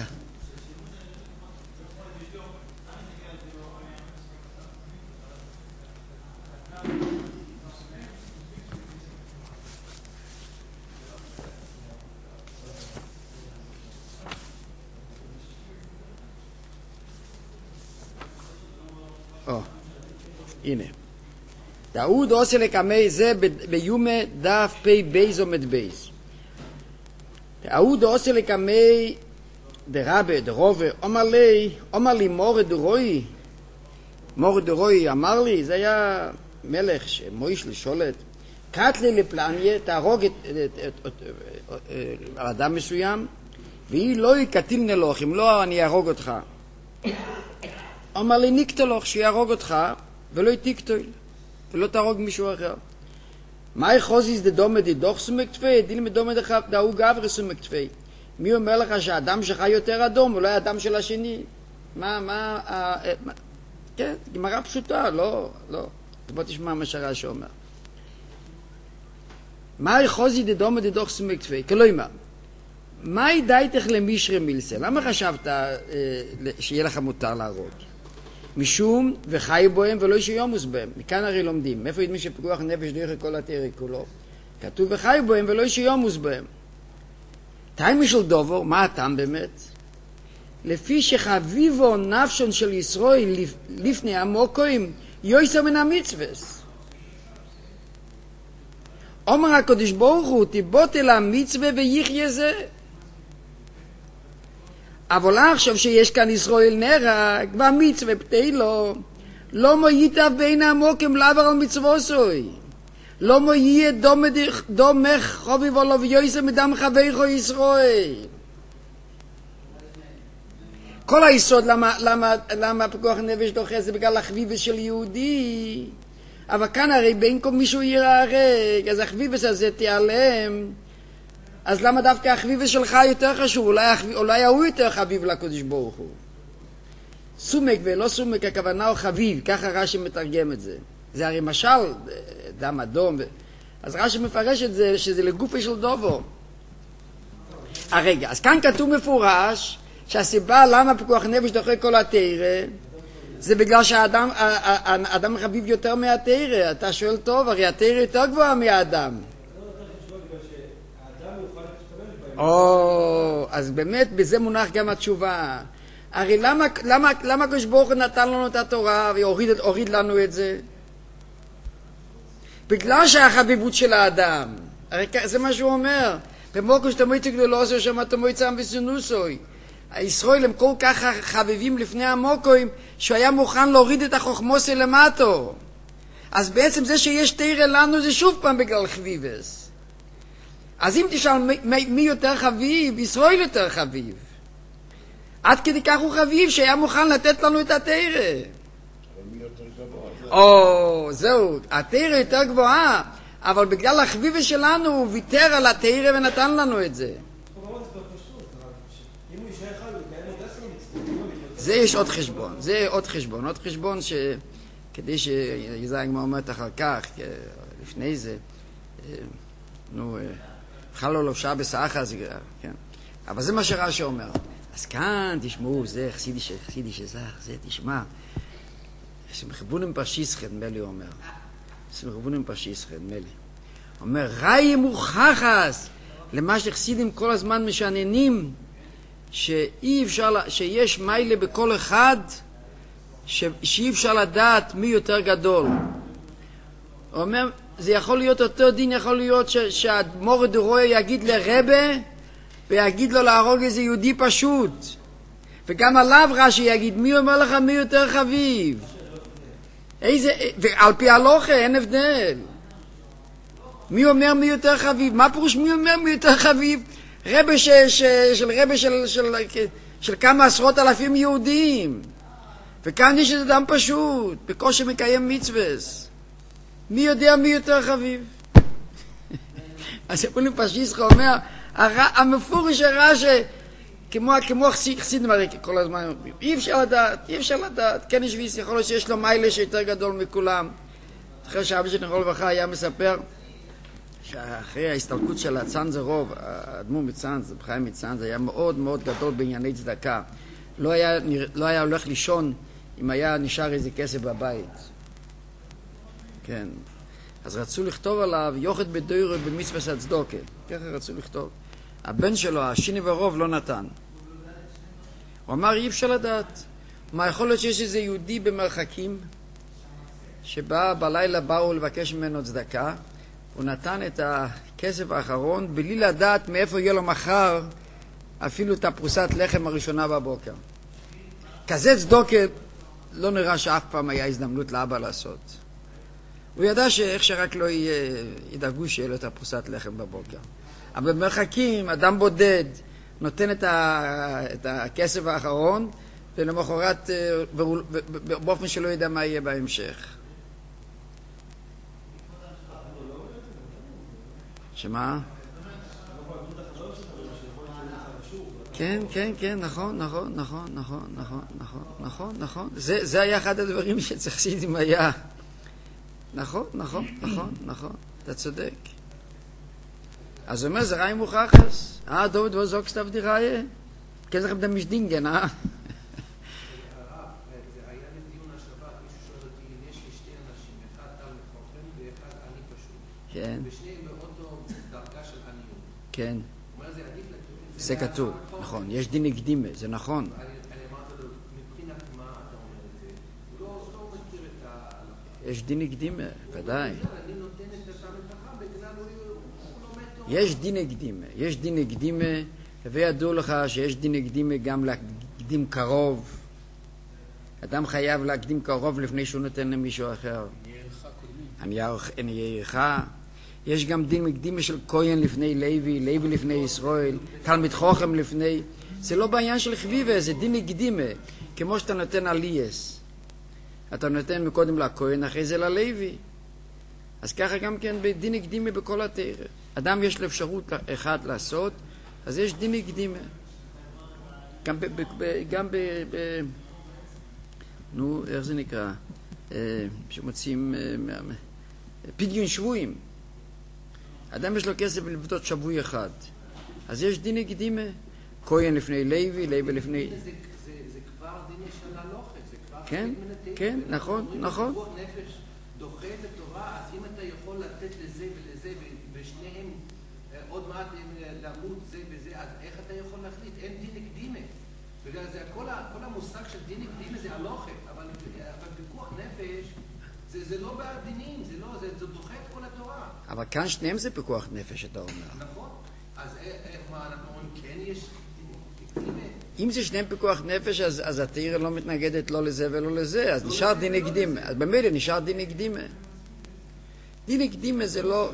או, הנה. דאוד עושה לקמי זה ביומה דף פי בייז עומד בייז. דאוד עושה לקמי דרבה, דרובה, אומר לי, אומר לי מורה דרוי, מורה דרוי אמר לי, זה היה מלך שמויש לשולט, קט לי לפלניה, תהרוג את, את, את, את, את, את אדם מסוים, והיא לא יקטיל נלוך, אם לא אני אהרוג אותך. אומר לי נקטלוך שיהרוג אותך ולא יתקטול ולא תהרוג מישהו אחר. מה יחוזיס דדומה דדוך סומק תפי, דיל מדומה דאו גברי סומק תפי. מי אומר לך שהאדם שלך יותר אדום ולא האדם של השני? מה, מה, אה, מה? כן, גמרא פשוטה, לא, לא. בוא תשמע מה שרש"י אומר. מה יחוזי דדומה דדוך סומק תפי? כלומר, מה ידעתך למישרי מילסה? למה חשבת אה, שיהיה לך מותר להרוג? משום וחי בוהם ולא שיומוס בהם. מכאן הרי לומדים. מאיפה ידמי שפיקוח נפש דרך כל התורה כולו? כתוב וחי בוהם ולא שיומוס בהם. טיימי של דובר, מה הטעם באמת? לפי שחביבו נפשון של ישראל לפני המוקוים יויסר מן המצווס. אומר הקדוש ברוך הוא, תיבוטל המצווה ויחיה זה. אבל עכשיו שיש כאן ישראל נהרג, והמצווה פתאילו, לא מויטב בין המוקם לעבר על מצווסוי. לא מויהיה דומך חוביב עליו יויסר מדם חברו ישראל. כל היסוד למה, למה, למה פיקוח נפש דוחה זה בגלל החביבס של יהודי. אבל כאן הרי בין כל מישהו ירהרג, אז החביבס הזה תיעלם. אז למה דווקא החביבס שלך יותר חשוב? אולי, אולי הוא יותר חביב לקדוש ברוך הוא. סומק ולא סומק, הכוונה הוא חביב, ככה רש"י מתרגם את זה. זה הרי משל, דם אדום. אז רש"י מפרש את זה, שזה לגופי של דובו. הרגע, אז כאן כתוב מפורש, שהסיבה למה פיקוח נפש דוחה כל התורה, זה בגלל שהאדם האדם חביב יותר מהתורה. אתה שואל טוב, הרי התורה יותר גבוהה מהאדם. או, אז באמת בזה מונח גם התשובה. הרי למה, למה, למה הקדוש ברוך הוא נתן לנו את התורה והוריד הוריד לנו את זה? בגלל שהחביבות של האדם. הרי זה מה שהוא אומר. במוקו שתמוי תגדולו עושה שם תמוי צם וסינוסוי. הישראל הם כל כך חביבים לפני המוקוים שהוא היה מוכן להוריד את החוכמוסי למטו. אז בעצם זה שיש תורה לנו זה שוב פעם בגלל חביבס. אז אם תשאל מי, מי יותר חביב, ישראל יותר חביב. עד כדי כך הוא חביב שהיה מוכן לתת לנו את התורה. אבל מי יותר גבוה? או, זהו, התורה יותר גבוהה, אבל בגלל החביבס שלנו הוא ויתר על התורה ונתן לנו את זה. זה יש עוד חשבון, זה עוד חשבון, עוד חשבון שכדי שיזהר הגמרא אומרת אחר כך, לפני זה, נו, חלו לו שעה בסאחה, כן. אבל זה מה שרש"י אומר. אז כאן, תשמעו, זה חסידי שחסידי שזך, זה תשמע. שמחבונים פרשיסכן, מלי אומר. שמחבונים פרשיסכן, מלי. אומר, ראי מוכחס, למה שחסידים כל הזמן משעננים, שאי אפשר, שיש מיילה בכל אחד, ש, שאי אפשר לדעת מי יותר גדול. הוא אומר, זה יכול להיות אותו דין, יכול להיות ש, שהאדמו"ר דורויה יגיד לרבה, ויגיד לו להרוג איזה יהודי פשוט. וגם עליו רש"י יגיד, מי אומר לך מי יותר חביב? איזה, ועל פי הלוכה אין הבדל. מי אומר מי יותר חביב? מה פירוש מי אומר מי יותר חביב? רבה ש, ש, של רבה של, של, של, של כמה עשרות אלפים יהודים. וכאן יש את אדם פשוט, בקושי מקיים מצווס. מי יודע מי יותר חביב? אז הפולים פשיסחה אומר, המפורש הרע שכמו כמו חסידים הרי כל הזמן, אי אפשר לדעת, אי אפשר לדעת. כן יש ויס, יכול להיות שיש לו מיילה שיותר גדול מכולם. אחרי שאבא שלי נכל וברכה היה מספר, שאחרי ההסתלקות של הצאנזרוב, האדמו"ר מצאנז, בחיים מצאנז, היה מאוד מאוד גדול בענייני צדקה. לא היה, לא היה הולך לישון אם היה נשאר איזה כסף בבית. כן. אז רצו לכתוב עליו יוחד בדוירו במצוות הצדוקה. ככה רצו לכתוב. הבן שלו, השיני ורוב, לא נתן. הוא אמר, אי אפשר לדעת. מה יכול להיות שיש איזה יהודי במרחקים, שבא בלילה באו לבקש ממנו צדקה, הוא נתן את הכסף האחרון בלי לדעת מאיפה יהיה לו מחר אפילו את הפרוסת לחם הראשונה בבוקר. כזה צדוקה לא נראה שאף פעם היה הזדמנות לאבא לעשות. הוא ידע שאיך שרק לא יהיה, ידאגו שיהיה לו את הפרוסת לחם בבוקר. אבל במרחקים, אדם בודד נותן את, ה, את הכסף האחרון, ולמחרת, באופן שלא ידע מה יהיה בהמשך. שמה? כן, כן, כן, נכון, נכון, נכון, נכון, נכון, נכון, נכון, נכון. זה, זה היה אחד הדברים שצריכים היה. נכון, נכון, נכון, נכון, אתה צודק. אז הוא אומר, זה ראי מוכחס. אה, דוד וזוק סתיו די ראי? כן, זה לכם משדינגן, אה? זה היה לי דיון השבת, מישהו שואל אותי, אם יש לי שתי אנשים, אחד תלמיד חכם ואחד עני פשוט. כן. ושניהם באותו דרגה של עניות. כן. הוא אומר, זה עדיף לתת זה כתוב, נכון. יש דין הקדימה, זה נכון. אני אמרתי לו, מבחינת מה אתה אומר את זה? הוא לא מכיר את ההלכה. יש דין הקדימה, ודאי. אני נותן את המלאכה בגלל הוא לומד תורה. יש דין הקדימה, יש דין הקדימה, וידעו לך שיש דין הקדימה גם להקדים קרוב. אדם חייב להקדים קרוב לפני שהוא נותן למישהו אחר. אני יערך. יש גם דין מקדימה של כהן לפני לוי, לוי לפני ישראל, תלמיד חכם לפני. זה לא בעניין של חביבה, זה דין מקדימה. כמו שאתה נותן עלייס. אתה נותן מקודם לכהן, אחרי זה ללוי. אז ככה גם כן בדין מקדימה בכל התורה. אדם יש לו אפשרות אחד לעשות, אז יש דין מקדימה. גם ב... גם ב... נו, איך זה נקרא? שמוצאים פדיון שבויים. אדם יש לו כסף לבדות שבוי אחד. אז יש דין הקדימה. כהן לפני לוי, לוי לפני... זה כבר דין של הלוחת, זה כבר... כן, כן, נכון, נכון. פיקוח נפש דוחה את התורה, אז אם אתה יכול לתת לזה ולזה, ושניהם עוד מעט למות זה וזה, אז איך אתה יכול להחליט? אין דין הקדימה. בגלל זה, כל המושג של דין הקדימה זה הלוחת, אבל פיקוח נפש זה לא בדינים, זה לא, זה דוחה את כל התורה. אבל כאן שניהם זה פיקוח נפש, אתה אומר. נכון. אז מה אנחנו אומרים, כן יש הקדימה? אם זה שניהם פיקוח נפש, אז, אז התורה לא מתנגדת לא לזה ולא לזה, אז נשאר דין הקדימה. אז במילא נשאר דין הקדימה. דין הקדימה זה לא...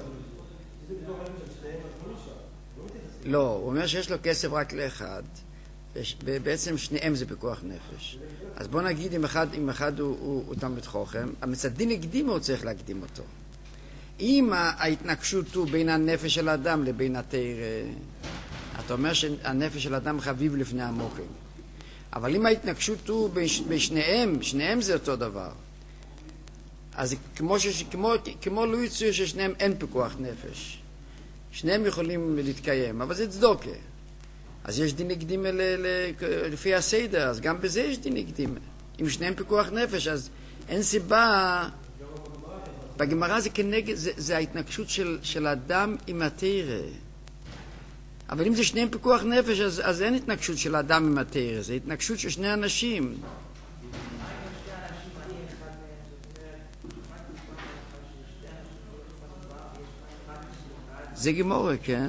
לא, הוא אומר שיש לו כסף רק לאחד, ובעצם שניהם זה פיקוח נפש. אז בוא נגיד אם אחד, אם אחד הוא, הוא, הוא תלמיד חכם, המצד דין הקדימה הוא צריך להקדים אותו. אם ההתנגשות הוא בין הנפש של האדם לבין התורה, אתה אומר שהנפש של האדם חביב לפני המוחים. אבל אם ההתנגשות הוא בשניהם, שניהם זה אותו דבר. אז כמו, ש, כמו, כמו לא יצוי ששניהם אין פיקוח נפש. שניהם יכולים להתקיים, אבל זה צדוקה. אז יש דין הקדימה לפי הסדר, אז גם בזה יש דין הקדימה. אם שניהם פיקוח נפש, אז אין סיבה... בגמרא זה כנגד, זה, זה ההתנגשות של, של אדם עם התורה. אבל אם זה שניהם פיקוח נפש, אז, אז אין התנגשות של אדם עם התורה, זה התנגשות של שני אנשים. זה גמורה, כן?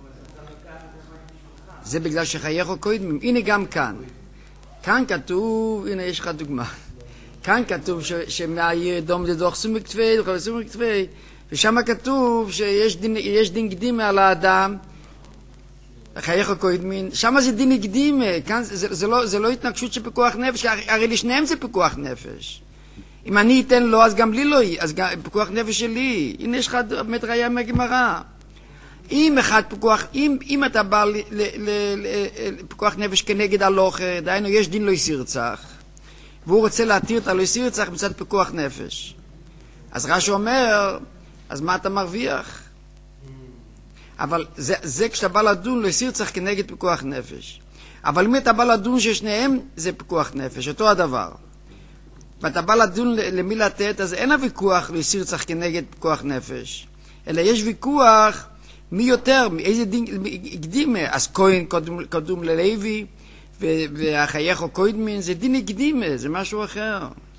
זה בגלל שחייך קודמים. הנה גם כאן. כאן כתוב, הנה יש לך דוגמה. כאן כתוב שמהעיר דום דדוח סומק תפי, דוח סומק תפי, ושם כתוב שיש דין, יש דין קדימה על האדם, חייך קודמים, שם זה דין קדימה, כאן זה, זה, לא, זה לא התנגשות של פיקוח נפש, הרי לשניהם זה פיקוח נפש. אם אני אתן לו, אז גם לי לא יהיה, אז גם פיקוח נפש שלי. הנה יש לך באמת ראיה מהגמרא. אם אחד פיקוח, אם, אם אתה בא לפיקוח נפש כנגד הלוחת, דהיינו יש דין לא יסירצח, והוא רוצה להתיר את הלא יסירצח מצד פיקוח נפש. אז רש"י אומר, אז מה אתה מרוויח? אבל זה, זה כשאתה בא לדון לא יסירצח כנגד פיקוח נפש. אבל אם אתה בא לדון ששניהם זה פיקוח נפש, אותו הדבר. ואתה בא לדון למי לתת, אז אין הוויכוח לא יסירצח כנגד פיקוח נפש. אלא יש ויכוח מי יותר, איזה דין הקדימה, אז כהן קודם, קודם ללוי, והחייך או קודמין, זה דין הקדימה, זה משהו אחר.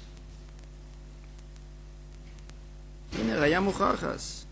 הנה, ראיה מוכחס.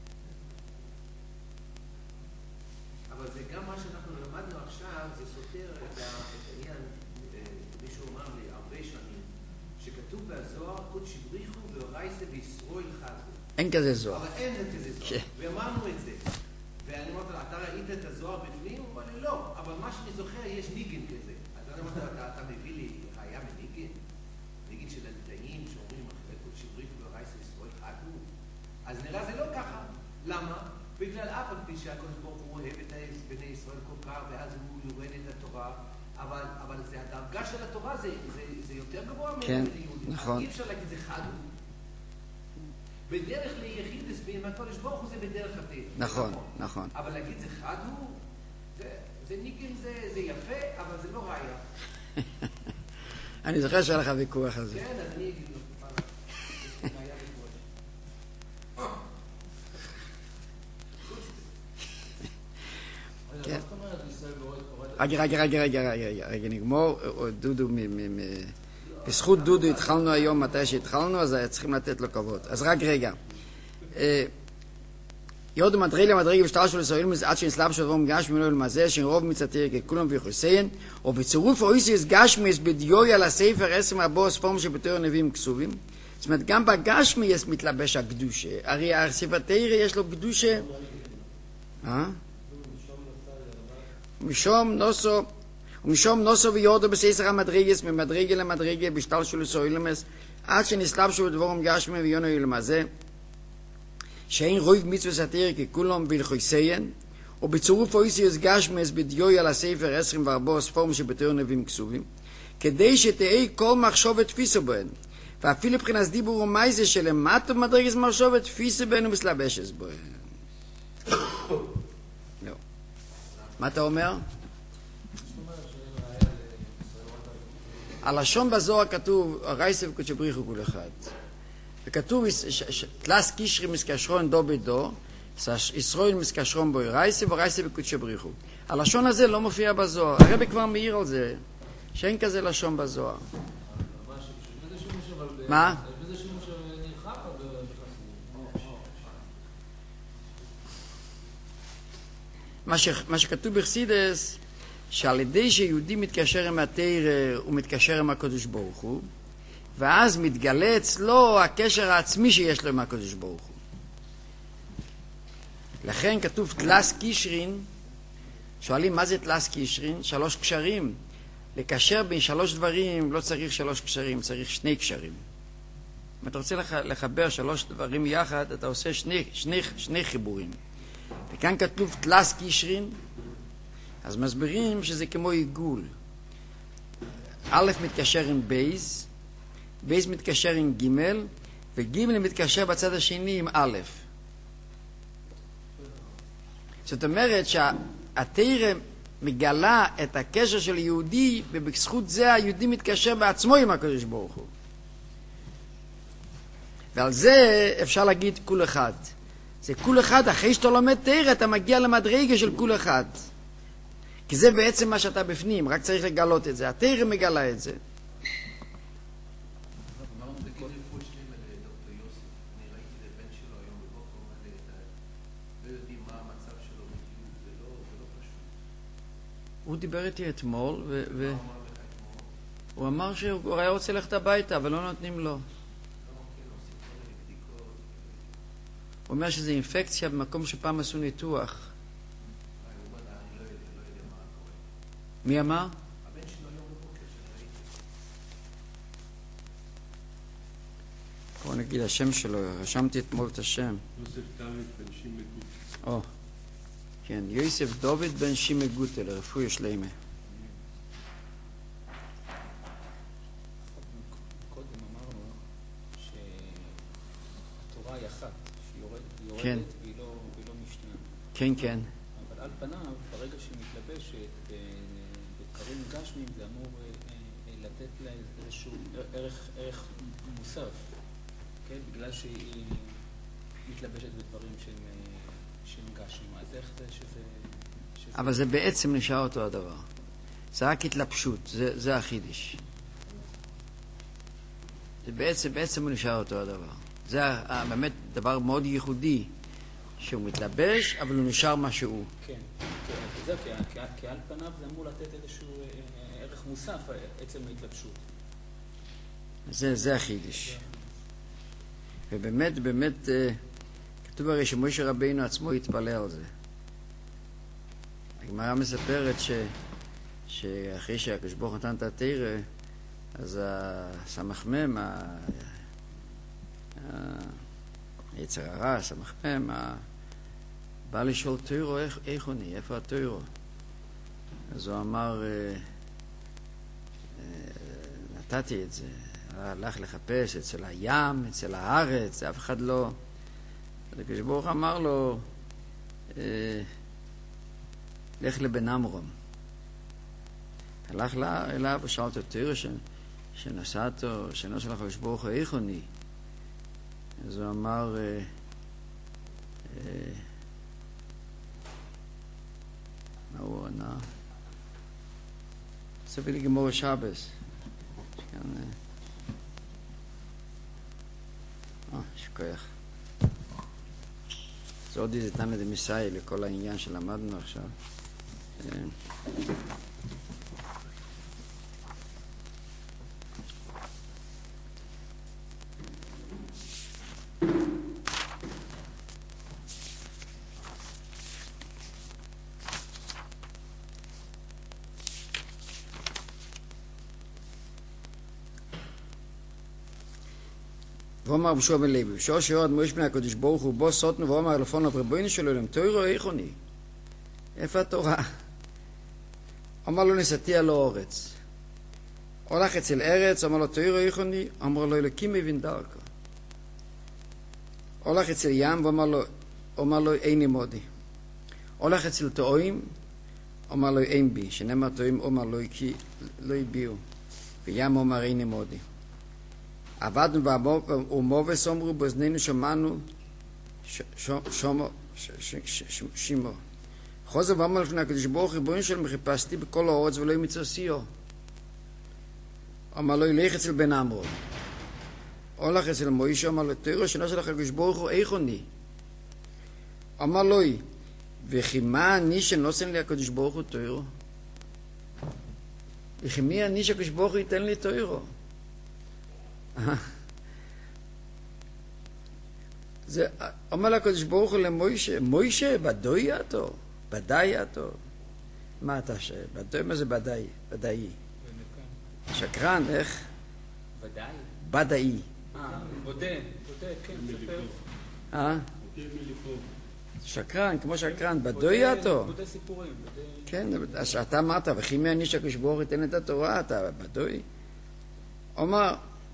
אבל זה גם מה שאנחנו למדנו עכשיו, זה סותר את העניין, מישהו אמר לי הרבה שנים, שכתוב בזוהר, קודש בריחו ואורייסה וישראל חזו. אין כזה זוהר. אבל אין כזה זוהר, ואמרנו את זה. ואני אמרתי לו, אתה ראית את הזוהר בפנים? הוא אמר לי, לא, אבל מה שאני זוכר, יש ניגן כזה. אז אני אמרתי לו, אתה מביא לי ראיה מניגן? ניגן של הליטאים שאומרים, אחרי קודש בריחו ואורייסה וישראל חזו? אז נראה זה לא ככה. למה? בגלל אף על פי שהקדוש ברוך הוא אוהב את בני ישראל כל כך, ואז הוא יורד את התורה, אבל, אבל זה הדרגה של התורה, זה, זה, זה יותר גבוה כן, מיהודים. נכון. אי אפשר להגיד זה חד הוא. בדרך ליחידס בין הקדוש ברוך הוא זה בדרך הטבע. נכון, נכון. אבל להגיד זה חד הוא, זה, זה ניגן, זה, זה יפה, אבל זה לא ראיה. אני זוכר שהיה לך ויכוח על זה. כן, אז אני אגיד לו. זה ראיה ויכוח. מה זאת אומרת ישראל לא רגע, רגע, רגע, רגע, רגע, רגע, נגמור, דודו, בזכות דודו התחלנו היום, מתי שהתחלנו, אז צריכים לתת לו כבוד. אז רק רגע. יודו מדרגה מדרגה בשטר של ישראל עד שנסלב של רום גשמי מנוע למזה שנרוב מצטיר ככולם ויחוסיין או בצירוף אויסיס גשמיס בדיוי על הספר עשם רבו ספורם שבתור נביאים כסובים. זאת אומרת גם בגשמי יש מתלבש הקדושה, הרי הספר תירה יש לו קדושה אה? משום נוסו ומשום נוסו ויורדו בסייסר המדרגס ממדרגה למדרגה בשטר של ישראל עד שנסלב של דבורם גשמי ויונו למזה שאין רוב מצווה סתיר ככולם ולחוסיין, או בצירוף אויסיוס גשמס בדיוי על הספר עשרים וארבע ספורם שבתור נביאים כסובים, כדי שתהיה כל מחשבת תפיסו בהן, ואפילו מבחינת דיבור ומייזה שלמטה מדרגת מחשבת תפיסו בהן ומסלבשת בהן. לא. מה אתה אומר? הלשון בזוהר כתוב, רייסה וקודשא בריחו כל אחד. וכתוב, תלס קישרי מסקשרון דו בדו, ישראל מסקשרון בו רייסה ורייסה וקודשא בריחו. הלשון הזה לא מופיע בזוהר. הרב כבר מעיר על זה, שאין כזה לשון בזוהר. מה? מה שכתוב בחסידס, שעל ידי שיהודי מתקשר עם התורה, הוא מתקשר עם הקדוש ברוך הוא, ואז מתגלה אצלו הקשר העצמי שיש לו עם הקדוש ברוך הוא. לכן כתוב תלס קישרין, שואלים מה זה תלס קישרין? שלוש קשרים. לקשר בין שלוש דברים לא צריך שלוש קשרים, צריך שני קשרים. אם אתה רוצה לחבר שלוש דברים יחד, אתה עושה שני, שני, שני חיבורים. וכאן כתוב תלס קישרין, אז מסבירים שזה כמו עיגול. א' מתקשר עם בייז, בייז מתקשר עם ג' וג' מתקשר בצד השני עם א'. זאת אומרת שהתורה מגלה את הקשר של יהודי, ובזכות זה היהודי מתקשר בעצמו עם הקדוש ברוך הוא. ועל זה אפשר להגיד כול אחד. זה כול אחד, אחרי שאתה לומד תורה אתה מגיע למדרגה של כול אחד. כי זה בעצם מה שאתה בפנים, רק צריך לגלות את זה. התורה מגלה את זה. הוא דיבר איתי אתמול, והוא אמר שהוא היה רוצה ללכת הביתה, אבל לא נותנים לו. הוא אומר שזה אינפקציה במקום שפעם עשו ניתוח. מי אמר? בואו נגיד השם שלו, רשמתי אתמול את השם. יוסף דוד בן שימי גוטל. או, כן, יוסף דוד בן שימי גוטל, לרפואה שלמה. קודם אמרנו שהתורה היא אחת, שהיא יורדת כן. והיא לא, והיא לא משתנה. כן, כן. אבל על פניו, ברגע שהיא מתלבשת בדברים גשמיים, זה אמור לתת לה איזשהו ערך, ערך מוסף, כן? בגלל שהיא מתלבשת בדברים שהם, שהם גשמיים. אז איך זה שזה... שזה... אבל זה בעצם נשאר אותו הדבר. זה רק התלבשות, זה, זה החידש. זה בעצם, בעצם הוא נשאר אותו הדבר. זה באמת דבר מאוד ייחודי, שהוא מתלבש, אבל הוא נשאר מה שהוא. כן, זה, כי, כי, כי על פניו זה אמור לתת איזשהו ערך מוסף, עצם ההתלבשות. זה, זה החידש. ובאמת, באמת, כתוב הרי שמשה רבינו עצמו התפלא על זה. הגמרא מספרת ש, שאחרי שהקדוש ברוך הוא נתן את התורה, אז הסמ"ם, היצר הרע, הסמ"ם, בא לשאול תורה, איך, איך הוא נהיה, איפה התורה? אז הוא אמר, נתתי את זה, הלך לחפש אצל הים, אצל הארץ, אף אחד לא... הקדוש ברוך הוא אמר לו, לך לבן עמרם. הלך אליו ושאל אותו תורה שנסעתו, שנוסע לך הקדוש ברוך הוא, איך הוא נהיה? אז הוא אמר, מה הוא ענה? זה בלי גמור שבס. אה, שכוח. זה עוד איזה תנא דמסייע לכל העניין שלמדנו עכשיו. ואומר רבי יהושע בן לוי, בשעה שיורד מויש בני הקדוש ברוך הוא בו סוטנו ואומר לפונו ריבונו של עולם, תוירו איכוני. איפה התורה? אמר לו נסעתי על האורץ. הולך אצל ארץ, אמר לו תוירו איכוני, אמר לו אלוקים מבין דרכו. הולך אצל ים ואמר לו, אמר לו איני מודי. הולך אצל תאוים, אמר לו אין בי, שנאמר תאוים אמר לו כי לא הביאו. וים אמר איני מודי. עבדנו ומובס אמרו באוזנינו שמענו שומו שימו. חוזר ואמר לפני הקדוש ברוך הוא ריבונו של עולם חיפשתי בכל הארץ ולא ימצא סיו. אמר לו ילך אצל בן עמרון. הולך אצל מוישה אמר לו תוירו שנה של הקדוש ברוך הוא איכוני. אמר לו וכי מה אני שנוסן לי הקדוש ברוך הוא תוירו? וכי מי אני שהקדוש ברוך הוא ייתן לי תוירו? זה אומר לקדוש ברוך הוא למוישה, מוישה בדוי אתו, בדאי אתו. מה אתה שואל? בדוי מה זה בדאי? בדאי. שקרן, איך? בדאי? בדאי. אה, בודה, בודה, כן, ספר. אה? שקרן, כמו שקרן, בדוי אתו. בודה סיפורים. כן, אז אתה אמרת, וכי מי אני שהקדוש ברוך הוא ייתן את התורה, אתה בדוי? אומר,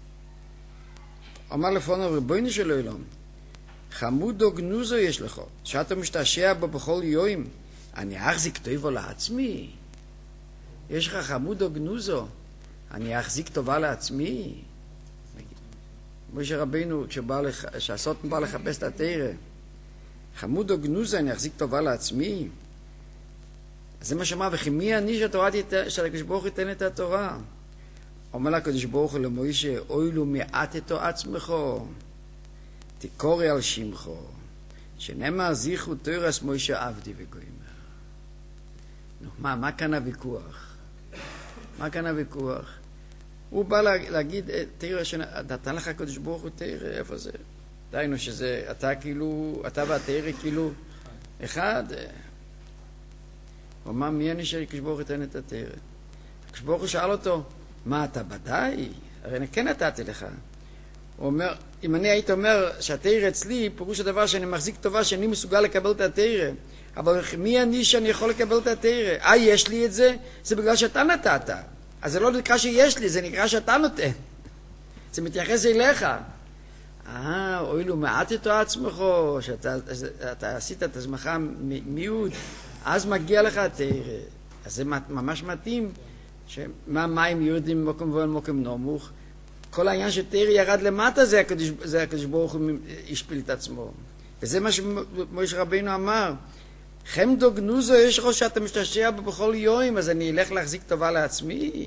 אמר לפונו ריבונו של עולם, חמודו גנוזו יש לך, שאתה משתעשע בו בכל יום, אני אחזיק טובה לעצמי. יש לך חמודו גנוזו, אני אחזיק טובה לעצמי. משה רבינו, כשהסוטן בא לחפש את התורה, חמודו גנוזו, אני אחזיק טובה לעצמי. זה מה שאמר, וכי מי אני שהקדוש ברוך הוא ייתן את התורה? אומר לקדוש ברוך הוא למוישה, אוי לו מעטתו עצמך, תקורי על שמך, שנאמר זכרו תורס מוישה עבדי וגוימר. נו, מה, מה כאן הוויכוח? מה כאן הוויכוח? הוא בא להגיד, תראה, נתן לך הקדוש ברוך הוא תראה, איפה זה? דיינו שזה, אתה כאילו, אתה והתראה כאילו, אחד. הוא אמר, מי אני שהקדוש ברוך הוא ייתן את התראה? הקדוש ברוך הוא שאל אותו, מה אתה בדאי? הרי אני כן נתתי לך. הוא אומר, אם אני היית אומר שהתרא אצלי, פירוש הדבר שאני מחזיק טובה שאני מסוגל לקבל את התרא. אבל מי אני שאני יכול לקבל את התרא? אה, יש לי את זה? זה בגלל שאתה נתת. אז זה לא נקרא שיש לי, זה נקרא שאתה נותן. זה מתייחס אליך. אה, אוי לו מעטתו עצמך, שאתה אתה עשית את עצמך מיעוט, אז מגיע לך התרא. אז זה ממש מתאים. שמה מים יורדים ממקום ומקום נמוך, כל העניין שתרא ירד למטה זה הקדוש, זה הקדוש ברוך הוא השפיל את עצמו. וזה מה שמשה רבינו אמר, חמדו גנוזו יש לך שאתה משתעשע בכל יום, אז אני אלך להחזיק טובה לעצמי.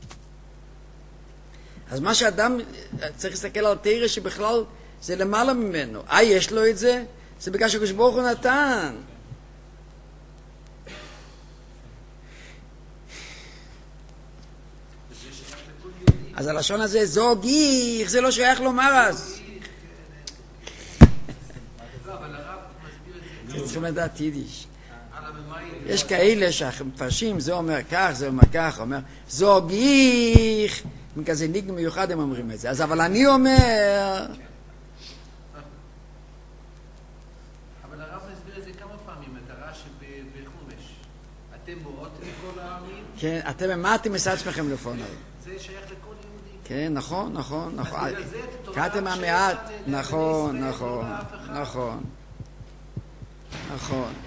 אז מה שאדם צריך להסתכל על תרא שבכלל זה למעלה ממנו. אה, יש לו את זה? זה בגלל שהקדוש ברוך הוא נתן. אז הלשון הזה, זו גיח, זה לא שייך לומר אז. צריכים לדעת יידיש. יש כאלה שמפרשים, זה אומר כך, זה אומר כך, אומר, זו גיח, מכזה ניגן מיוחד הם אומרים את זה. אז אבל אני אומר... אבל הרב הסביר את זה כמה פעמים, את הרע שבחומש. אתם בורות לכל העמים? כן, אתם, מה אתם מסע עצמכם לפונו? זה שייך לכל יהודי. כן, נכון, נכון, נכון. אז בגלל זה את התורה קראתם מהמעט, נכון, נכון, נכון, נכון.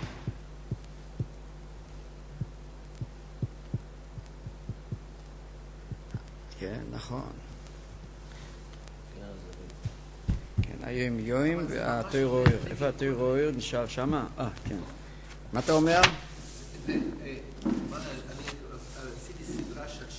כן, נכון. כן, היום יום והתוירו עיר. איפה התוירו עיר? נשאר שמה? אה, כן. מה אתה אומר? אני עשיתי סדרה של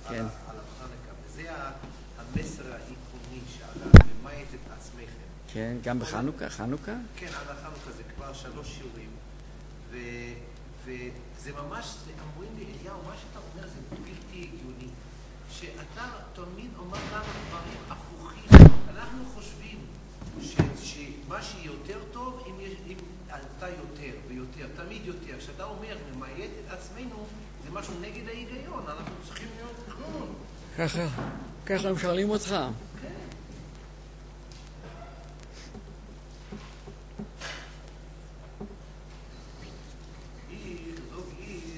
על כן. ה- על החנוכה, וזה ה- המסר העקרוני שעל למעט את עצמכם. כן, גם בחנוכה, חנוכה? כן, על החנוכה זה כבר שלוש שיעורים, ו- וזה ממש, זה אמורים לאליהו, מה שאתה אומר זה בלתי הגיוני, שאתה תמיד אומר לנו דברים הפוכים. אנחנו חושבים ש- שמה שיותר טוב, אם יש, אם אתה יותר ויותר, תמיד יותר. כשאתה אומר, נמעט את עצמנו, זה משהו נגד ההיגיון, אנחנו צריכים להיות כלום. ככה, ככה הם שואלים אותך. כן. איך, זוג איך.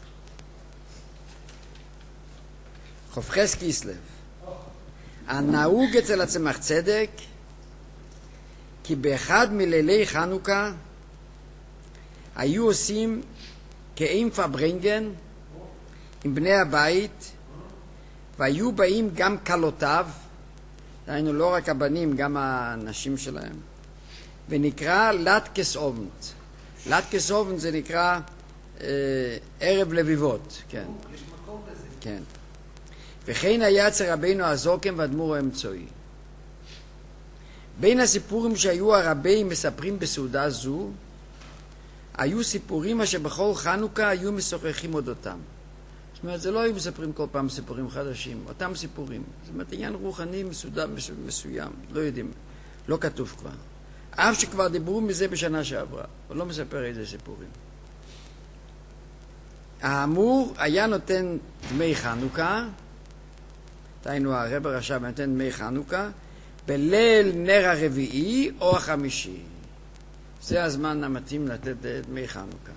חופכס קיסלב. הנהוג אצל הצמח צדק, כי באחד מלילי חנוכה היו עושים כאין פברנגן עם בני הבית, והיו באים גם קלותיו, דהיינו לא רק הבנים, גם הנשים שלהם, ונקרא לטקס אובנט. לטקס אובנט זה נקרא אה, ערב לביבות, כן. יש מקום לזה. כן. וכן היה אצל רבינו הזוקם והדמור האמצעי. בין הסיפורים שהיו הרבים מספרים בסעודה זו, היו סיפורים אשר בכל חנוכה היו משוחחים אודותם. זאת אומרת, זה לא היו מספרים כל פעם סיפורים חדשים, אותם סיפורים. זאת אומרת, עניין רוחני מסודר, מסוים, לא יודעים, לא כתוב כבר. אף שכבר דיברו מזה בשנה שעברה, אבל לא מספר איזה סיפורים. האמור היה נותן דמי חנוכה, דהיינו הרב הרש"ב נותן דמי חנוכה, בליל נר הרביעי או החמישי. זה הזמן המתאים לתת דמי חנוכה.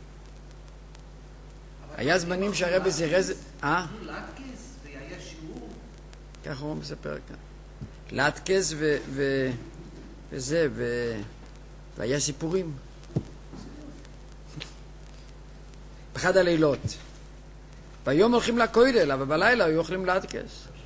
היה זמנים שהרב זירז... אה? לטקס, זה היה שיעור. ככה הוא מספר כאן. לטקס ו... ו... וזה, ו... והיה סיפורים. באחד הלילות. ביום הולכים לכולל, אבל בלילה היו אוכלים לטקס.